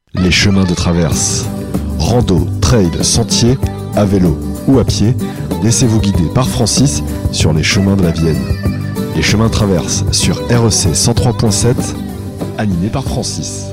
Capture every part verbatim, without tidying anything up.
Les chemins de traverse. Rando, trail, sentier, à vélo ou à pied, laissez-vous guider par Francis sur les chemins de la Vienne. Les chemins de traverse sur R E C cent trois point sept, animé par Francis.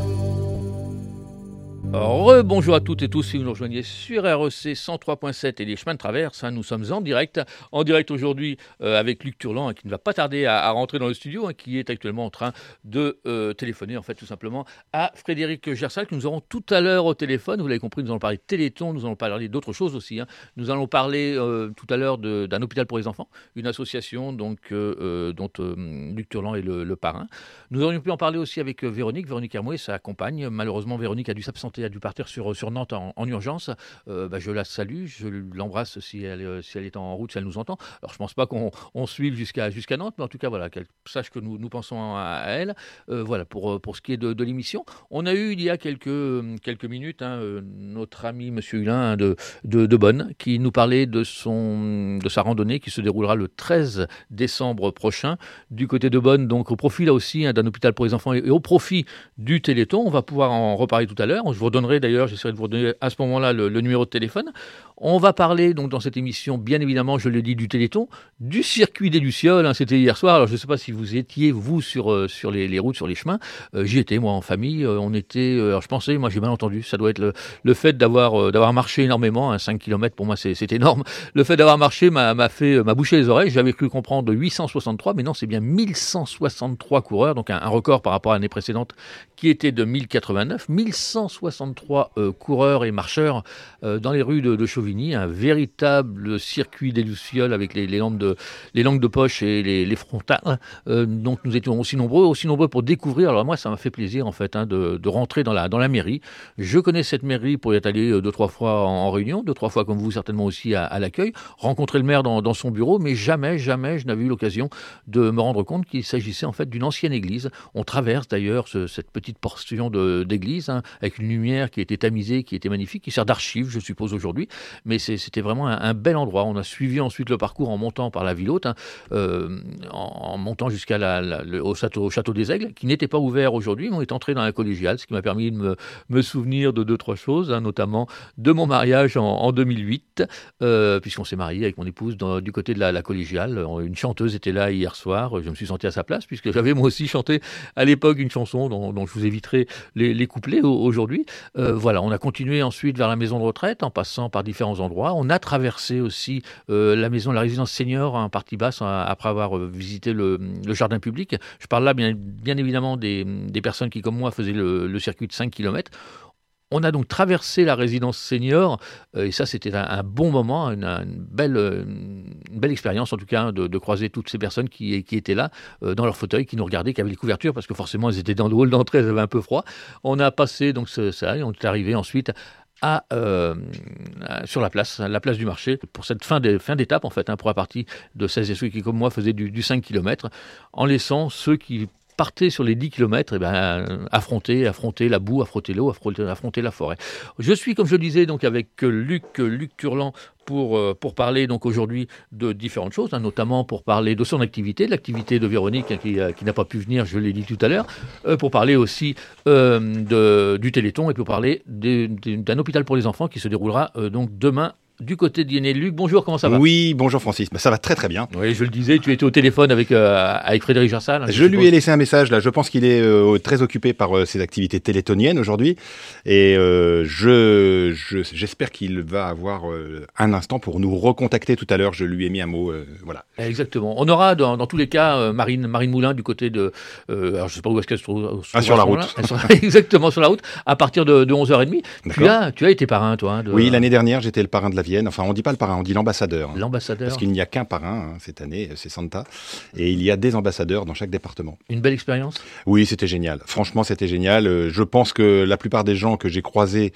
Rebonjour à toutes et tous, si vous nous rejoignez sur R E C cent trois point sept et les chemins de traverse, hein, nous sommes en direct, en direct aujourd'hui euh, avec Luc Turlan, hein, qui ne va pas tarder à, à rentrer dans le studio, hein, qui est actuellement en train de euh, téléphoner en fait tout simplement à Frédéric Gersal, que nous aurons tout à l'heure au téléphone. Vous l'avez compris, nous allons parler de Téléthon, nous allons parler d'autres choses aussi, hein. Nous allons parler euh, tout à l'heure de, d'un hôpital pour les enfants, une association donc, euh, euh, dont euh, Luc Turlan est le, le parrain. Nous aurions pu en parler aussi avec euh, Véronique, Véronique Hermouet, sa compagne. Malheureusement, Véronique a dû s'absenter, a dû partir sur, sur Nantes en, en urgence. Euh, bah, je la salue, je l'embrasse si elle, si elle est en route, si elle nous entend. Alors je ne pense pas qu'on on suive jusqu'à, jusqu'à Nantes, mais en tout cas voilà, qu'elle sache que nous, nous pensons à, à elle. Euh, voilà, pour, pour ce qui est de, de l'émission. On a eu il y a quelques, quelques minutes hein, notre ami Monsieur Hulin hein, de, de, de Bonne, qui nous parlait de, son, de sa randonnée qui se déroulera le treize décembre prochain du côté de Bonne, donc au profit là aussi hein, d'un hôpital pour les enfants et, et au profit du Téléthon. On va pouvoir en reparler tout à l'heure. Je vous redonnerai d'ailleurs, j'essaierai de vous redonner à ce moment-là le, le numéro de téléphone. On va parler donc dans cette émission, bien évidemment, je l'ai dit, du Téléthon, du circuit des Lucioles. Hein, c'était hier soir. Alors je ne sais pas si vous étiez vous sur euh, sur les, les routes, sur les chemins. Euh, j'y étais moi en famille. Euh, on était. Euh, alors je pensais, moi j'ai mal entendu. Ça doit être le, le fait d'avoir euh, d'avoir marché énormément. Hein, cinq kilomètres pour moi c'est, c'est énorme. Le fait d'avoir marché m'a, m'a fait m'a bouché les oreilles. J'avais cru comprendre huit cent soixante-trois, mais non, c'est bien mille cent soixante-trois coureurs, donc un, un record par rapport à l'année précédente qui était de mille quatre-vingt-neuf. mille cent soixante-trois euh, coureurs et marcheurs euh, dans les rues de, de Chauvigny, un véritable circuit des Lucioles avec les, les, lampes de, les lampes de poche et les, les frontales. Euh, donc nous étions aussi nombreux, aussi nombreux pour découvrir. Alors moi, ça m'a fait plaisir en fait hein, de, de rentrer dans la, dans la mairie. Je connais cette mairie pour y être allé deux, trois fois en, en réunion, deux, trois fois comme vous certainement aussi à, à l'accueil, rencontrer le maire dans, dans son bureau, mais jamais, jamais je n'avais eu l'occasion de me rendre compte qu'il s'agissait en fait d'une ancienne église. On traverse d'ailleurs ce, cette petite portion de, d'église hein, avec une lumière qui était tamisée, qui était magnifique, qui sert d'archive, je suppose aujourd'hui, mais c'est, c'était vraiment un, un bel endroit. On a suivi ensuite le parcours en montant par la ville haute, hein, euh, en, en montant jusqu'à la, la, le, au, château, au château des Aigles, qui n'était pas ouvert aujourd'hui, mais on est entré dans la collégiale, ce qui m'a permis de me, me souvenir de deux, trois choses, hein, notamment de mon mariage en, en deux mille huit, euh, puisqu'on s'est marié avec mon épouse dans, du côté de la, la collégiale. Une chanteuse était là hier soir, je me suis senti à sa place, puisque j'avais moi aussi chanté à l'époque une chanson dont, dont je vous éviterai les, les couplets aujourd'hui. Euh, voilà, on a continué ensuite vers la maison de retraite en passant par différents endroits. On a traversé aussi euh, la maison, la résidence senior en partie basse hein, après avoir euh, visité le, le jardin public. Je parle là bien, bien évidemment des, des personnes qui comme moi faisaient le, le circuit de cinq kilomètres. On a donc traversé la résidence senior euh, et ça c'était un, un bon moment, une, une, belle, une belle expérience en tout cas de, de croiser toutes ces personnes qui, qui étaient là euh, dans leur fauteuil, qui nous regardaient, qui avaient les couvertures parce que forcément elles étaient dans le hall d'entrée, elles avaient un peu froid. On a passé donc ce, ça et on est arrivé ensuite à, euh, sur la place, la place du marché pour cette fin, de, fin d'étape en fait, hein, pour la partie de celles et ceux qui comme moi faisaient du, du cinq kilomètres en laissant ceux qui partez sur les dix kilomètres, et ben, affronter, affronter la boue, affronter l'eau, affronter, affronter la forêt. Je suis, comme je le disais, donc avec Luc, Luc Turlan pour, pour parler donc aujourd'hui de différentes choses, hein, notamment pour parler de son activité, de l'activité de Véronique hein, qui, qui n'a pas pu venir, je l'ai dit tout à l'heure, euh, pour parler aussi euh, de, du Téléthon et pour parler de, de, d'un hôpital pour les enfants qui se déroulera euh, donc demain du côté d'Yenne. Luc, bonjour, comment ça va ? Oui, bonjour Francis, bah, ça va très très bien. Oui, je le disais, tu étais au téléphone avec, euh, avec Frédéric Gersal. Hein, je je lui ai laissé un message là, je pense qu'il est euh, très occupé par euh, ses activités télétoniennes aujourd'hui et euh, je, je, j'espère qu'il va avoir euh, un instant pour nous recontacter tout à l'heure, je lui ai mis un mot, euh, voilà. Exactement, on aura dans, dans tous les cas euh, Marine, Marine Moulin du côté de, euh, alors je ne sais pas où est-ce qu'elle se trouve. Ah, sur la route. Exactement, sur la route, à partir de, de onze heures trente. Tu as, tu as été parrain toi hein, de... Oui, l'année dernière j'étais le parrain de la Vienne, enfin on dit pas le parrain, on dit l'ambassadeur. Hein, l'ambassadeur. Parce qu'il n'y a qu'un parrain hein, cette année, c'est Santa. Et il y a des ambassadeurs dans chaque département. Une belle expérience ? Oui, c'était génial. Franchement, c'était génial. Euh, je pense que la plupart des gens que j'ai croisés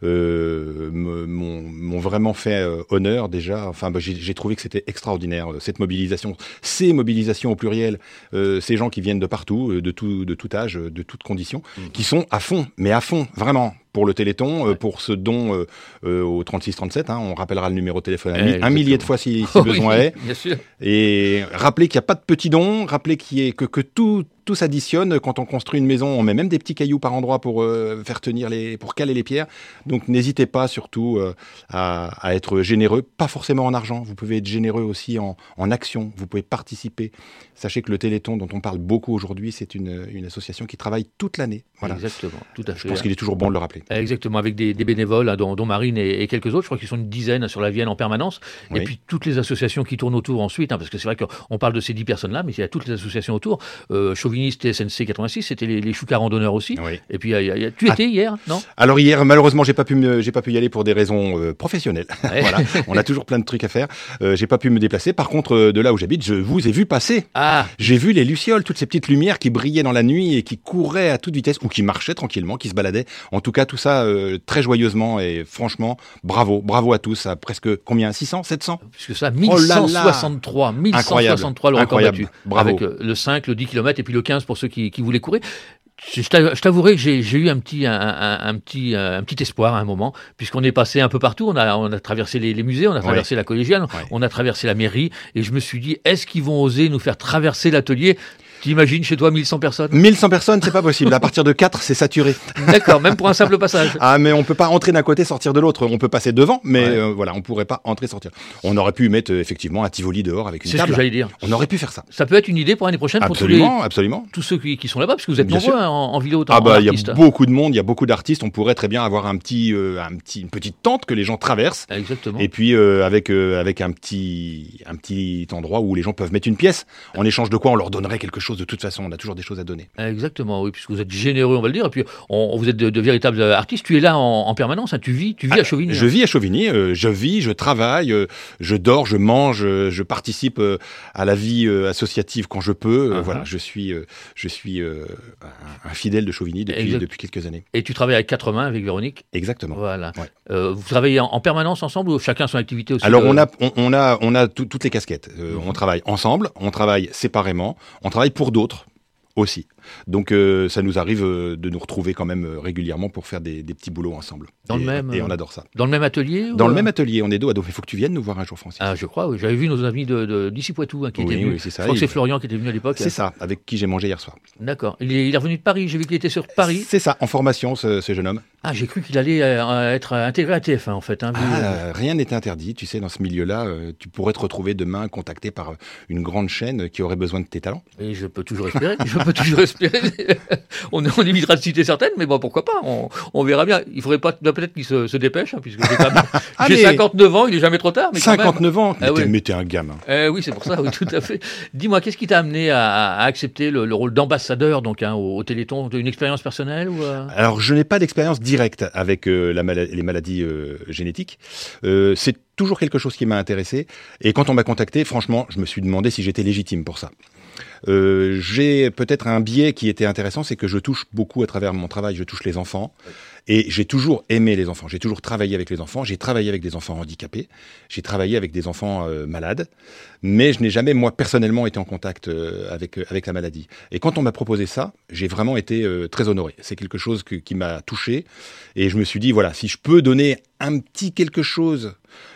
euh, me, m'ont, m'ont vraiment fait euh, honneur déjà. Enfin, bah, j'ai, j'ai trouvé que c'était extraordinaire, cette mobilisation. Ces mobilisations au pluriel, euh, ces gens qui viennent de partout, de tout, de tout âge, de toutes conditions, mmh. qui sont à fond, mais à fond, vraiment. Pour le Téléthon, ouais. euh, pour ce don euh, euh, au trente-six trente-sept, hein, on rappellera le numéro de téléphone un, eh, un millier de fois si, si besoin oui, est. Bien sûr. Et rappelez qu'il n'y a pas de petits dons, rappelez qu'il y ait, que, que tout tout s'additionne. Quand on construit une maison, on met même des petits cailloux par endroit pour euh, faire tenir les, pour caler les pierres. Donc n'hésitez pas surtout euh, à, à être généreux, pas forcément en argent. Vous pouvez être généreux aussi en, en action. Vous pouvez participer. Sachez que le Téléthon, dont on parle beaucoup aujourd'hui, c'est une, une association qui travaille toute l'année. Voilà. Exactement, tout à fait. Je pense qu'il est toujours bon de le rappeler. Exactement, avec des, des bénévoles, hein, dont, dont Marine et, et quelques autres. Je crois qu'ils sont une dizaine sur la Vienne en permanence. Oui. Et puis toutes les associations qui tournent autour ensuite, hein, parce que c'est vrai qu'on parle de ces dix personnes-là, mais il y a toutes les associations autour. Euh, Chauviniste et S N C quatre-vingt-six, c'était les, les choucas randonneurs aussi. Oui. Et puis, y a, y a, tu étais ah. hier, non? Alors hier, malheureusement, j'ai pas pu me, j'ai pas pu y aller pour des raisons euh, professionnelles. Ouais. Voilà, on a toujours plein de trucs à faire. Euh, j'ai pas pu me déplacer. Par contre, euh, de là où j'habite, je vous ai vu passer. Ah. J'ai vu les lucioles, toutes ces petites lumières qui brillaient dans la nuit et qui couraient à toute vitesse ou qui marchaient tranquillement, qui se baladaient. En tout cas, tout ça euh, très joyeusement et franchement, bravo, bravo à tous. À presque combien, six cents, sept cents? Puisque ça, mille cent soixante-trois, mille cent soixante-trois le record battu. Bravo. Avec euh, le cinq, le dix kilomètres et puis le quinze pour ceux qui, qui voulaient courir. Je t'avouerai que j'ai, j'ai eu un petit, un, un, un, petit, un petit espoir à un moment, puisqu'on est passé un peu partout. On a, on a traversé les, les musées, on a traversé ouais. la collégiale, ouais. on a traversé la mairie, et je me suis dit, est-ce qu'ils vont oser nous faire traverser l'atelier? T'imagines chez toi mille cent personnes? mille cent personnes, c'est pas possible. À partir de quatre, c'est saturé. D'accord, même pour un simple passage. Ah, mais on peut pas entrer d'un côté, sortir de l'autre. On peut passer devant, mais ouais. euh, voilà, on pourrait pas entrer, sortir. On aurait pu mettre euh, effectivement un Tivoli dehors avec une c'est table. C'est ce que j'allais dire. On aurait pu faire ça. Ça peut être une idée pour l'année prochaine absolument, pour tous les, absolument. tous ceux qui, qui sont là-bas, parce que vous êtes bien nombreux hein, en, en vidéo. Ah bah, il y a beaucoup de monde, il y a beaucoup d'artistes. On pourrait très bien avoir un petit, euh, un petit, une petite tente que les gens traversent. Exactement. Et puis euh, avec euh, avec un petit, un petit endroit où les gens peuvent mettre une pièce. En échange de quoi, on leur donnerait quelque chose. De toute façon, on a toujours des choses à donner. Exactement, oui, puisque vous êtes généreux, on va le dire, et puis on, vous êtes de, de véritables artistes. Tu es là en, en permanence, hein, tu vis, tu vis ah, à Chauvigny. Je hein. vis à Chauvigny, euh, je vis, je travaille, euh, je dors, je mange, euh, je participe euh, à la vie euh, associative quand je peux. Euh, uh-huh. Voilà, je suis, euh, je suis euh, un, un fidèle de Chauvigny depuis, depuis quelques années. Et tu travailles avec quatre mains avec Véronique. Exactement. Voilà. Ouais. Euh, vous travaillez en, en permanence ensemble ou chacun son activité aussi? Alors euh... on a, on, on a, on a tout, toutes les casquettes. Euh, mmh. On travaille ensemble, on travaille séparément, on travaille pour d'autres aussi. Donc euh, ça nous arrive euh, de nous retrouver quand même euh, régulièrement pour faire des, des petits boulots ensemble. Dans et, le même, et on adore ça. Dans le même atelier? Dans ou... le même atelier, on est dos à dos. Il faut que tu viennes nous voir un jour, Francis. Ah, je crois, oui. J'avais vu nos amis de, de, d'ici Poitou hein, qui oui, étaient venus. Oui, c'est ça. Je crois il... que c'est Florian qui était venu à l'époque. C'est ça, avec qui j'ai mangé hier soir. D'accord. Il est, il est revenu de Paris, j'ai vu qu'il était sur Paris. C'est ça, en formation, ce, ce jeune homme. Ah, j'ai cru qu'il allait euh, être intégré à T F un en fait. Hein, vu, ah, euh... Rien n'est interdit, tu sais, dans ce milieu-là, euh, tu pourrais te retrouver demain contacté par une grande chaîne qui aurait besoin de tes talents. Et je peux toujours espérer, je peux toujours espérer. on, on évitera de citer certaines, mais bon, pourquoi pas, on, on verra bien. Il faudrait pas, peut-être qu'il se, se dépêche, hein, puisque j'ai, quand même, ah, j'ai cinquante-neuf ans, il est jamais trop tard. Mais cinquante-neuf ans, mais, ah, t'es, ouais. mais t'es un gamin. Euh, oui, c'est pour ça, oui, tout à fait. Dis-moi, qu'est-ce qui t'a amené à, à accepter le, le rôle d'ambassadeur donc, hein, au, au Téléthon? Une expérience personnelle ou euh... Alors, je n'ai pas d'expérience directe avec euh, la mal- les maladies euh, génétiques. Euh, c'est toujours quelque chose qui m'a intéressé. Et quand on m'a contacté, franchement, je me suis demandé si j'étais légitime pour ça. Euh, j'ai peut-être un biais qui était intéressant, c'est que je touche beaucoup à travers mon travail, je touche les enfants. Et j'ai toujours aimé les enfants, j'ai toujours travaillé avec les enfants, j'ai travaillé avec des enfants handicapés, j'ai travaillé avec des enfants euh, malades, mais je n'ai jamais, moi, personnellement, été en contact euh, avec, euh, avec la maladie. Et quand on m'a proposé ça, j'ai vraiment été euh, très honoré. C'est quelque chose que, qui m'a touché, et je me suis dit, voilà, si je peux donner un petit quelque chose,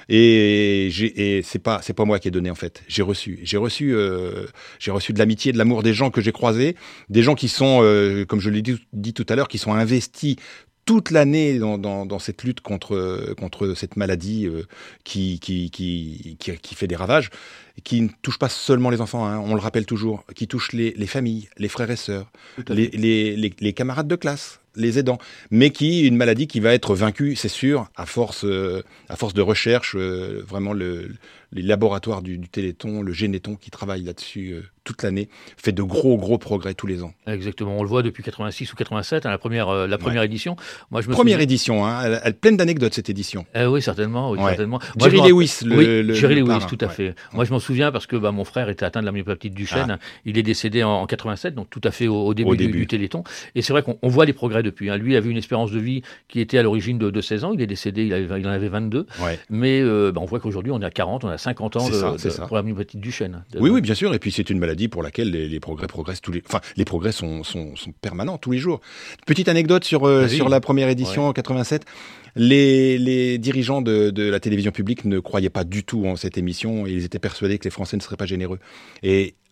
et, j'ai, et c'est pas, c'est pas moi qui ai donné, en fait, j'ai reçu. J'ai reçu, euh, j'ai reçu de l'amitié, de l'amour des gens que j'ai croisés, des gens qui sont, euh, comme je l'ai dit, dit tout à l'heure, qui sont investis toute l'année dans, dans, dans cette lutte contre, contre cette maladie euh, qui, qui, qui, qui, qui fait des ravages, qui ne touche pas seulement les enfants, hein, on le rappelle toujours, qui touche les, les familles, les frères et sœurs, les, les, les, les camarades de classe, les aidants, mais qui une maladie qui va être vaincue, c'est sûr, à force, euh, à force de recherche, euh, vraiment le, les laboratoires du, du Téléthon, le Généthon qui travaille là-dessus euh, toute l'année, fait de gros gros progrès tous les ans. Exactement, on le voit depuis quatre-vingt-six ou quatre-vingt-sept, hein, la première, euh, la première ouais. édition. Moi, je me première souviens... édition, hein, elle, elle pleine d'anecdotes cette édition. Euh, oui, certainement, oui, ouais. certainement. Moi, Jerry Lewis, le, oui, le, Jerry le Lewis, parrain. tout à fait. Ouais. Moi, je m'en souviens parce que bah, mon frère était atteint de la myopathe du Chêne. Ah. Il est décédé en, en quatre-vingt-sept, donc tout à fait au, au début, au du, début. du Téléthon. Et c'est vrai qu'on on voit les progrès depuis. Hein. Lui avait une espérance de vie qui était à l'origine de, de seize ans. Il est décédé, il, avait, il en avait vingt-deux. Ouais. Mais euh, bah, on voit qu'aujourd'hui, on est à quarante, on a cinquante ans de, ça, de, pour la myopathe du Chêne. Oui, oui, bien sûr. Et puis, c'est une maladie pour laquelle les, les progrès progressent tous les... Enfin, les progrès sont, sont, sont permanents tous les jours. Petite anecdote sur, euh, sur la première édition en ouais. quatre-vingt-sept. Les, les dirigeants de, de la télévision publique ne croyaient pas du tout en cette émission et ils étaient persuadés que les Français ne seraient pas généreux. Et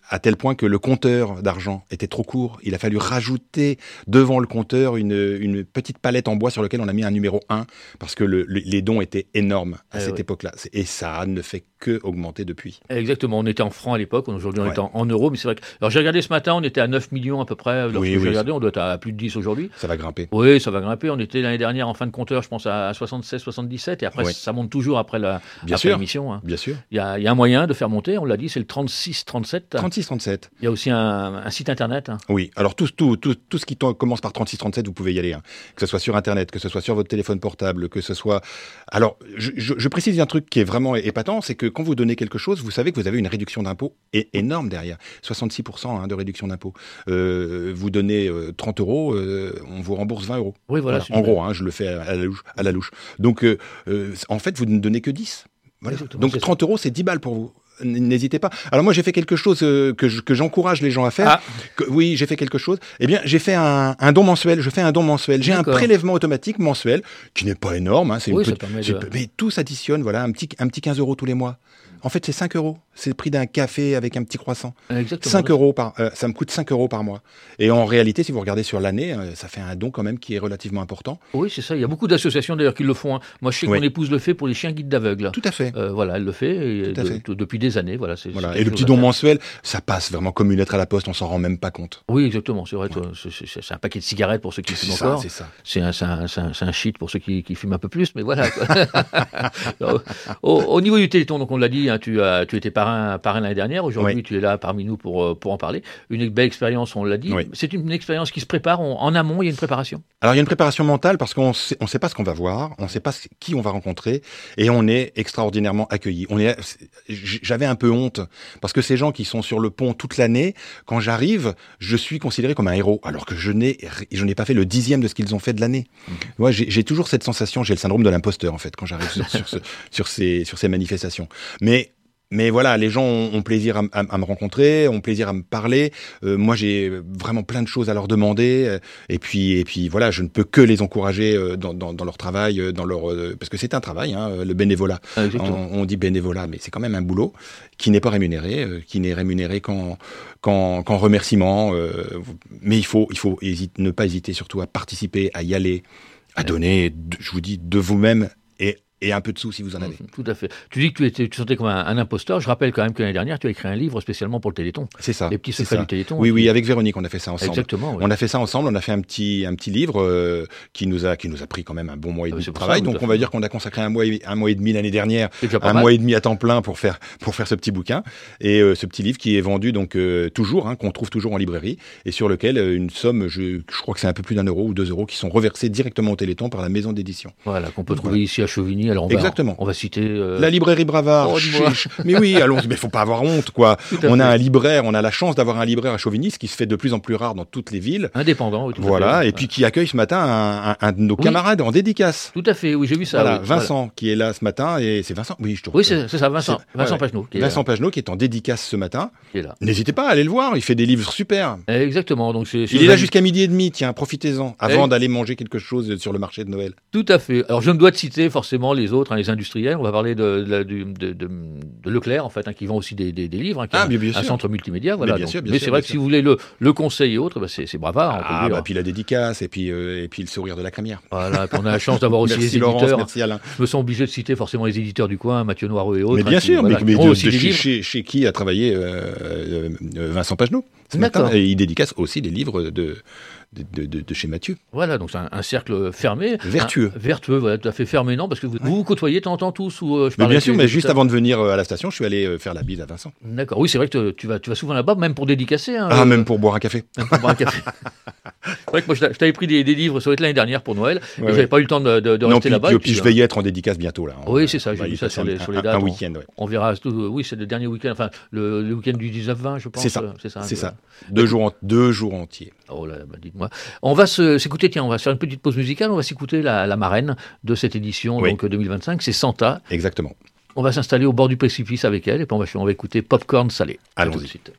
à tel point que le compteur d'argent était trop court. Il a fallu rajouter devant le compteur une, une petite palette en bois sur laquelle on a mis un numéro un, parce que le, le, les dons étaient énormes à eh cette oui. époque-là. Et ça ne fait que augmenter depuis. Exactement, on était en francs à l'époque, aujourd'hui on ouais. est en, en euros, mais c'est vrai que... Alors j'ai regardé ce matin, on était à neuf millions à peu près, lorsque oui, j'ai oui, regardé, on doit être à plus de dix aujourd'hui. Ça va grimper. Oui, ça va grimper, on était l'année dernière en fin de compteur, je pense à soixante-seize, soixante-dix-sept, et après oui. ça monte toujours après la Bien après sûr. l'émission. Hein. Bien sûr. Il y a, il y a un moyen de faire monter, on l'a dit, c'est le trente-six trente-sept. trente-six trente-sept. Il y a aussi un, un site internet. Hein. Oui, alors tout, tout, tout, tout ce qui commence par trente-six trente-sept, vous pouvez y aller. Hein. Que ce soit sur internet, que ce soit sur votre téléphone portable, que ce soit... Alors, je, je, je précise un truc qui est vraiment épatant, c'est que quand vous donnez quelque chose, vous savez que vous avez une réduction d'impôt énorme derrière. soixante-six pour cent hein, de réduction d'impôt. Euh, vous donnez euh, trente euros, euh, on vous rembourse vingt euros. Oui, voilà. voilà. En gros, hein, je le fais à la louche. À la louche. Donc, euh, euh, en fait, vous ne donnez que dix. Voilà. Donc, trente euros, c'est dix balles pour vous. N'hésitez pas. Alors moi j'ai fait quelque chose euh, que, je, que j'encourage les gens à faire. Ah. Que, oui, j'ai fait quelque chose. Eh bien, j'ai fait un, un don mensuel. Je fais un don mensuel. J'ai D'accord. un prélèvement automatique mensuel qui n'est pas énorme. Hein, c'est oui, une ça petite, permet c'est, de... mais tout s'additionne. Voilà, un petit, un petit quinze euros tous les mois. En fait, c'est cinq euros. C'est le prix d'un café avec un petit croissant. Exactement. cinq euros par, euh, ça me coûte cinq euros par mois. Et en réalité, si vous regardez sur l'année, euh, ça fait un don quand même qui est relativement important. Oui, c'est ça. Il y a beaucoup d'associations d'ailleurs qui le font. Hein. Moi, je sais que oui. mon épouse le fait pour les chiens guides d'aveugles. Tout à fait. Euh, voilà, elle le fait, et Tout à de, fait. De, depuis des années. Voilà, c'est, voilà. c'est Et le petit don mensuel, ça passe vraiment comme une lettre à la poste. On s'en rend même pas compte. Oui, exactement. C'est vrai. Ouais. C'est, c'est, c'est un paquet de cigarettes pour ceux qui fument ça, encore. C'est ça. C'est un, c'est un, c'est un, c'est un shit pour ceux qui, qui fument un peu plus. Mais voilà. au, au niveau du Téléthon, donc on l'a dit, hein, tu as, tu étais parrain, parrain l'année dernière. Aujourd'hui, oui. tu es là parmi nous pour, pour en parler. Une belle expérience, on l'a dit. Oui. C'est une expérience qui se prépare. On, en amont, il y a une préparation. Alors, il y a une préparation mentale parce qu'on sait, on sait pas ce qu'on va voir, on sait pas qui on va rencontrer, et on est extraordinairement accueillis. On est, j'avais un peu honte parce que ces gens qui sont sur le pont toute l'année, quand j'arrive, je suis considéré comme un héros, alors que je n'ai, je n'ai pas fait le dixième de ce qu'ils ont fait de l'année. Mmh. Moi, j'ai, j'ai toujours cette sensation, j'ai le syndrome de l'imposteur en fait quand j'arrive sur, sur, ce, sur ces, sur ces manifestations. Mais Mais voilà, les gens ont, ont plaisir à, à, à me rencontrer, ont plaisir à me parler. Euh, moi, j'ai vraiment plein de choses à leur demander. Euh, et puis, et puis voilà, je ne peux que les encourager euh, dans, dans, dans leur travail, dans leur euh, parce que c'est un travail, hein, le bénévolat. Ah, on, on dit bénévolat, mais c'est quand même un boulot qui n'est pas rémunéré, euh, qui n'est rémunéré qu'en qu'en, qu'en remerciement. Euh, mais il faut, il faut hésite, ne pas hésiter surtout à participer, à y aller, à donner. Je vous dis de vous-même et Et un peu de sous si vous en avez. Mmh, tout à fait. Tu dis que tu étais, tu sentais comme un, un imposteur. Je rappelle quand même que l'année dernière, tu as écrit un livre spécialement pour le Téléthon. C'est ça. Les petits secrets du Téléthon. Oui, oui, avec Véronique, on a fait ça ensemble. Exactement. Oui. On a fait ça ensemble. On a fait un petit, un petit livre euh, qui nous a, qui nous a pris quand même un bon mois et demi de travail. Ça, Donc, on va dire qu'on a consacré un mois, et, un mois et demi l'année dernière, un mal. mois et demi à temps plein pour faire, pour faire ce petit bouquin et euh, ce petit livre qui est vendu donc euh, toujours, hein, qu'on trouve toujours en librairie et sur lequel euh, une somme, je, je crois que c'est un peu plus d'un euro ou deux euros qui sont reversés directement au Téléthon par la maison d'édition. Voilà, qu'on peut trouver voilà. ici à Chauvigny. Alors, on Exactement. Va, on va citer. Euh... La librairie Bravard. Oh, mais oui, allons, mais faut pas avoir honte, quoi. On fait. a un libraire, on a la chance d'avoir un libraire à Chauvigny, ce qui se fait de plus en plus rare dans toutes les villes. Indépendant, oui, tout Voilà, à fait. et puis qui accueille ce matin un, un, un de nos oui. camarades en dédicace. Tout à fait, oui, j'ai vu ça. Voilà, oui. Vincent, voilà. qui est là ce matin, et c'est Vincent, oui, je te Oui, c'est, c'est ça, Vincent, c'est, Vincent ouais, Pagenaud. Qui est Vincent là. Pagenaud, qui est en dédicace ce matin. Qui est là. N'hésitez pas à aller le voir, il fait des livres super. Exactement, donc c'est. Il est là jusqu'à midi et demi, tiens, profitez-en, avant et... d'aller manger quelque chose sur le marché de Noël. Tout à fait. Alors, je me dois de citer forcément les autres, hein, les industriels. On va parler de, de, de, de, de, de Leclerc, en fait, hein, qui vend aussi des, des, des livres, hein, qui ah, a bien, bien un sûr. centre multimédia. Voilà, mais bien donc, sûr, bien mais sûr, c'est vrai bien que sûr. si vous voulez le, le conseil et autres, bah, c'est, c'est Bravard. Ah, bah, puis la dédicace, et puis, euh, et puis le sourire de la crémière. Voilà, puis on a la chance d'avoir aussi merci les Laurence, éditeurs. Merci Alain. Je me sens obligé de citer forcément les éditeurs du coin, Mathieu Noireux et autres. Mais bien hein, sûr, qui, voilà, mais, mais de, aussi de chez, livres. Chez, chez qui a travaillé euh, euh, Vincent Pagenaud ce matin, et il dédicace aussi des livres de... De, de, de, de chez Mathieu. Voilà, donc c'est un, un cercle fermé. Vertueux. Un, vertueux, voilà, tout à fait fermé, non, parce que vous ouais. vous, vous côtoyez de temps en temps tous ou euh, je mais bien sûr, mais juste avant de venir à la station, je suis allé faire la bise à Vincent. D'accord, oui, c'est vrai que tu vas, tu vas souvent là-bas, même pour dédicacer. Hein, ah, euh, même pour boire un café. Même pour boire un café. C'est vrai que moi, je t'avais pris des, des livres sur l'année dernière pour Noël, ouais, et ouais. j'avais pas eu le temps de, de, de non, rester puis, là-bas. Puis, et puis je vais y être en dédicace bientôt, là. Oui, c'est ça, j'ai vu ça sur les, sur les dates. Un week-end, ouais. On verra, oui, c'est le dernier week-end, enfin, le, le week-end du dix-neuf vingt, je pense. C'est ça, c'est ça. C'est ça. Deux jours, deux jours entiers. Oh là, bah dites-moi. On va se, s'écouter, tiens, on va se faire une petite pause musicale, on va s'écouter la, la marraine de cette édition, oui. donc deux mille vingt-cinq, c'est Santa. Exactement. On va s'installer au bord du précipice avec elle, et puis on va, on va écouter Popcorn Salé. Allons-y. À tout de suite.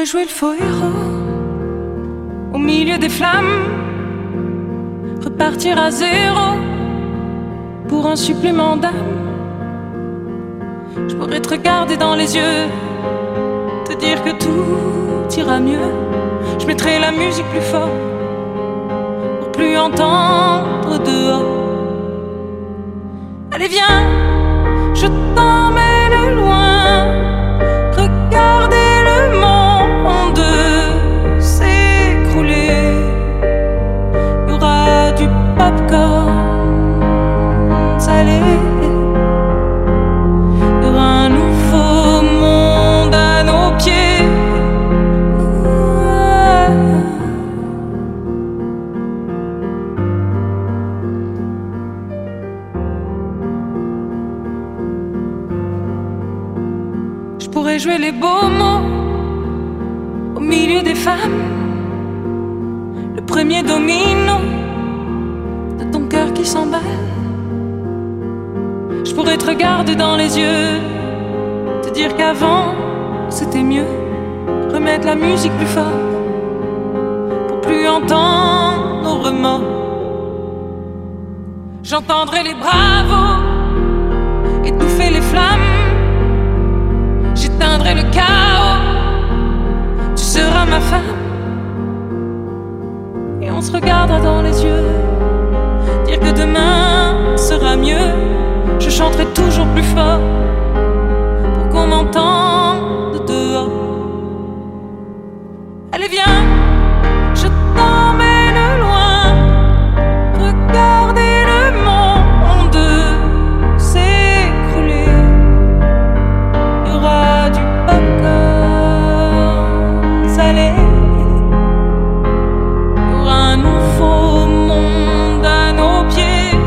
pourrais jouer le faux héros au milieu des flammes, repartir à zéro pour un supplément d'âme. Je pourrais te regarder dans les yeux, te dire que tout ira mieux. Je mettrai la musique plus fort pour plus entendre dehors. Allez viens, je t'emmène loin, regardez le monde s'écrouler. Il y aura du popcorn salé, il y aura un nouveau monde à nos pieds. Je pourrais jouer les beaux mots au milieu des femmes, le premier domino de ton cœur qui s'emballe. Je pourrais te regarder dans les yeux, te dire qu'avant c'était mieux, remettre la musique plus fort pour plus entendre nos remords. J'entendrai les bravos étouffer les flammes, j'éteindrai le chaos, tu seras ma femme. Et on se regardera dans les yeux, dire que demain sera mieux. Je chanterai toujours plus fort pour qu'on m'entende dehors. Allez viens, je t'emmène loin, regardez le monde s'écrouler. Il y aura du popcorn salé, il y aura un nouveau monde à nos pieds.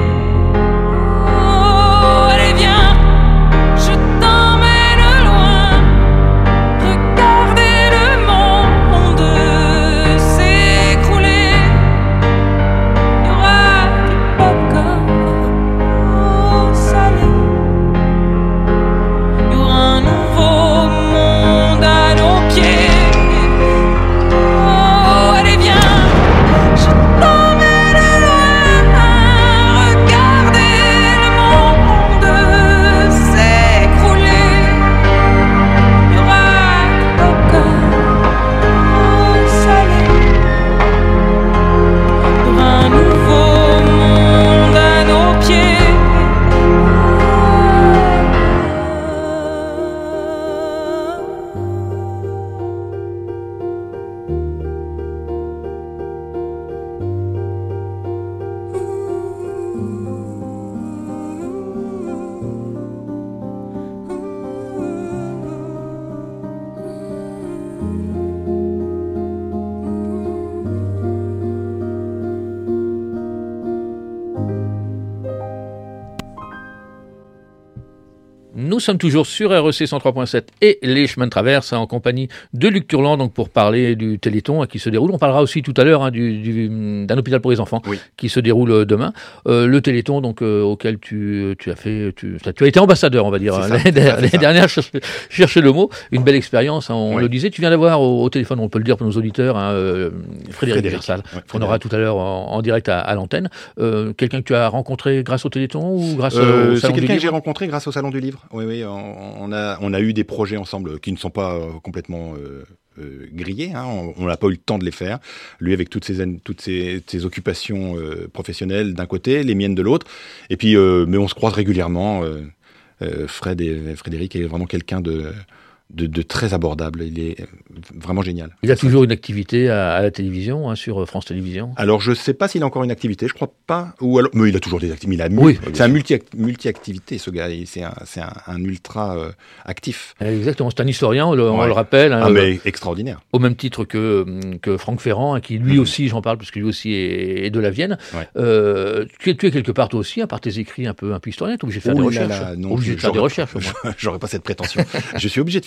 Nous sommes toujours sur R E C cent trois point sept et les chemins de traverse hein, en compagnie de Luc Turland donc pour parler du Téléthon hein, qui se déroule. On parlera aussi tout à l'heure hein, du, du, d'un hôpital pour les enfants oui. qui se déroule demain. Euh, le Téléthon donc euh, auquel tu, tu as fait, tu, tu as été ambassadeur on va dire hein, l'année dernière. Je cherchais le mot. Une belle expérience. Hein, on oui. le disait. Tu viens d'avoir au, au téléphone, on peut le dire pour nos auditeurs, hein, euh, Frédéric, Frédéric Versal. Ouais, on aura tout à l'heure en, en direct à, à l'antenne. Euh, quelqu'un que tu as rencontré grâce au Téléthon ou grâce euh, au Salon du Livre ? C'est quelqu'un que j'ai rencontré grâce au Salon du Livre. Oui, oui. On, on a, on a eu des projets ensemble qui ne sont pas euh, complètement euh, euh, grillés. Hein. On n'a pas eu le temps de les faire. Lui, avec toutes ses, toutes ses, ses occupations euh, professionnelles d'un côté, les miennes de l'autre. Et puis, euh, mais on se croise régulièrement. Euh, euh, Fred et Frédéric est vraiment quelqu'un de... De, de très abordable, il est vraiment génial. Il a toujours une activité à, à la télévision, hein, sur France Télévisions. Alors je ne sais pas s'il a encore une activité, je crois pas. Ou alors, mais il a toujours des activités. Il a oui, c'est un multi multi-activité ce gars. C'est un c'est un, un ultra euh, actif. Exactement, c'est un historien, on le, ouais. on le rappelle. Hein, ah mais extraordinaire. Au même titre que que Franck Ferrand, hein, qui lui mmh. aussi, j'en parle parce que lui aussi est, est de la Vienne. Ouais. Euh, tu es tu es quelque part toi aussi, à part tes écrits un peu un peu historiens, tu es obligé de faire oh des recherches. Là, non, obligé de faire des recherches. J'aurais pas cette prétention. Je suis obligé de faire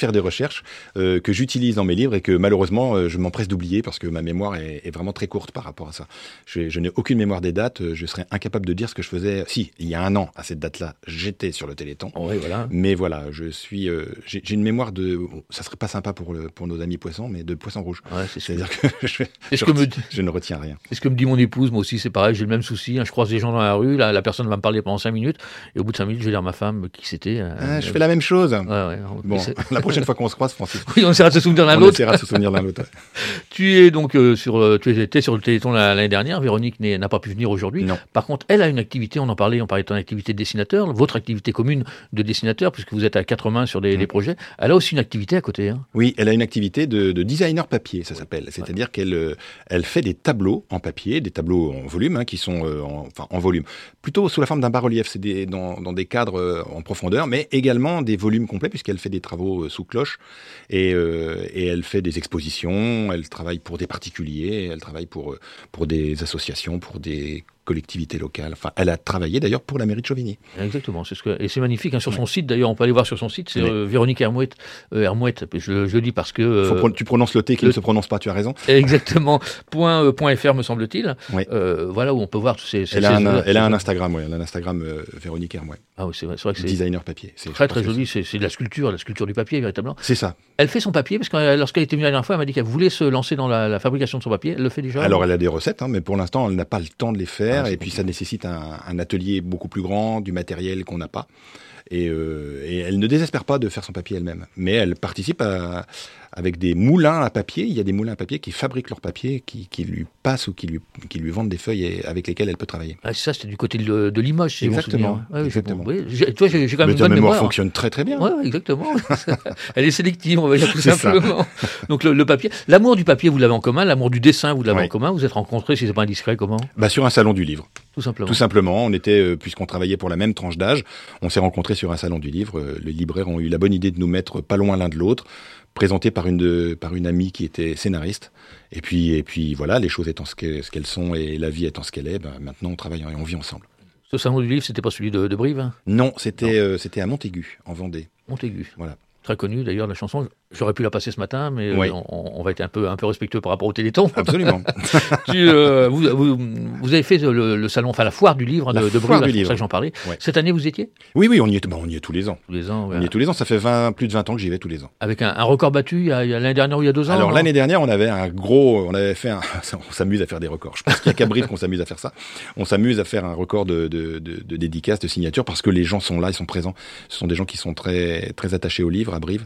faire des recherches euh, que j'utilise dans mes livres et que malheureusement euh, je m'empresse d'oublier parce que ma mémoire est, est vraiment très courte par rapport à ça. Je, je n'ai aucune mémoire des dates, je serais incapable de dire ce que je faisais. Si, il y a un an, à cette date-là, j'étais sur le Téléthon. Oh, oui, voilà. Mais voilà, je suis, euh, j'ai, j'ai une mémoire de, bon, ça serait pas sympa pour, le, pour nos amis poissons, mais de poisson rouge. Ouais, c'est C'est-à-dire que, je, je, que retiens, me... je ne retiens rien. C'est ce que me dit mon épouse, moi aussi c'est pareil, j'ai le même souci. Hein, je croise des gens dans la rue, la, la personne va me parler pendant cinq minutes, et au bout de cinq minutes, je vais dire à ma femme qui c'était. Euh, ah, je fais la même chose. Ouais, ouais, bon, la prochaine fois qu'on se croise, Francis. Oui, on essaiera de se souvenir l'un on l'autre. essaiera de se souvenir l'un l'autre. Tu es donc euh, sur, euh, tu étais sur le Téléthon l'année dernière. Véronique n'a pas pu venir aujourd'hui. Non. Par contre, elle a une activité. On en parlait. On parlait de ton activité de dessinateur, votre activité commune de dessinateur, puisque vous êtes à quatre mains sur des, mmh. des projets. Elle a aussi une activité à côté. Hein. Oui, elle a une activité de, de designer papier, ça s'appelle. C'est-à-dire ouais. qu'elle euh, elle fait des tableaux en papier, des tableaux en volume, hein, qui sont euh, en, enfin en volume, plutôt sous la forme d'un bas-relief. C'est des, dans, dans des cadres euh, en profondeur, mais également des volumes complets, puisqu'elle fait des travaux euh, sous cloche et, euh, et elle fait des expositions. Elle travaille pour des particuliers, elle travaille pour euh, pour des associations, pour des collectivité locale. Enfin, elle a travaillé d'ailleurs pour la mairie de Chauvigny. Exactement, c'est ce que et c'est magnifique hein, sur son ouais. site. D'ailleurs, on peut aller voir sur son site. C'est euh, Véronique Hermouette. Euh, Hermouette. Je, je le dis parce que euh, Faut pro- tu prononces le T qui le... ne se prononce pas. Tu as raison. Exactement. Point, euh, point fr me semble-t-il. Oui. Euh, voilà où on peut voir tous ces. ces elle a un, ces, elle ces... a un Instagram. Oui, elle a un Instagram euh, Véronique Hermouette. Ah oui, c'est vrai, c'est vrai que c'est designer papier. C'est très très joli. C'est, c'est de la sculpture, la sculpture du papier véritablement. C'est ça. Elle fait son papier parce que lorsqu'elle était venue la dernière fois, elle m'a dit qu'elle voulait se lancer dans la, la fabrication de son papier. Elle le fait déjà. Alors elle a des recettes, hein, mais pour l'instant elle n'a pas le temps de les faire ah, et puis compliqué. Ça nécessite Un, un atelier beaucoup plus grand, du matériel qu'on n'a pas. Et, euh, et elle ne désespère pas de faire son papier elle-même. Mais elle participe à, avec des moulins à papier. Il y a des moulins à papier qui fabriquent leur papier, qui, qui lui passent ou qui lui, qui lui vendent des feuilles et, avec lesquelles elle peut travailler. Ah, ça, c'était du côté de, de Limoges, si exactement. Ouais, exactement. Bon, oui. j'ai, toi, j'ai, j'ai quand même Mais une ta bonne mémoire mémoire. fonctionne très très bien. Oui, exactement. Elle est sélective, on va dire tout C'est simplement. Ça. Donc le, le papier, l'amour du papier, vous l'avez en commun. L'amour du dessin, vous l'avez oui. en commun. Vous êtes rencontrés, si c'est pas indiscret, comment ? Bah sur un salon du livre. Tout simplement. Tout simplement. On était, euh, puisqu'on travaillait pour la même tranche d'âge, on s'est rencontrés sur un salon du livre. Euh, les libraires ont eu la bonne idée de nous mettre pas loin l'un de l'autre, présentés par une de, par une amie qui était scénariste. Et puis, et puis voilà, les choses étant ce, que, ce qu'elles sont et la vie étant ce qu'elle est, ben, maintenant on travaille et on vit ensemble. Ce salon du livre, c'était pas celui de, de Brive hein ? Non, c'était, non. Euh, c'était à Montaigu, en Vendée. Montaigu. Voilà. Très connu d'ailleurs la chanson. J'aurais pu la passer ce matin, mais oui. on, on va être un peu, un peu respectueux par rapport au Téléthon. Absolument. tu, euh, vous, vous, vous avez fait le, le salon, enfin la foire du livre la de, de Brive, c'est pour ça que j'en parlais. Ouais. Cette année, vous étiez ? Oui, oui, on y est, bah, on y est tous les ans. Tous les ans, ouais. On y est tous les ans. Ça fait vingt, plus de vingt ans que j'y vais tous les ans. Avec un, un record battu il y, a, il y a l'année dernière ou il y a deux ans. Alors non l'année dernière, on avait un gros, on avait fait un, on s'amuse à faire des records. Je pense qu'il y a qu'à Brive qu'on s'amuse à faire ça. On s'amuse à faire un record de, de, de, de dédicaces, de signatures, parce que les gens sont là, ils sont présents. Ce sont des gens qui sont très, très attachés au livre à Brive.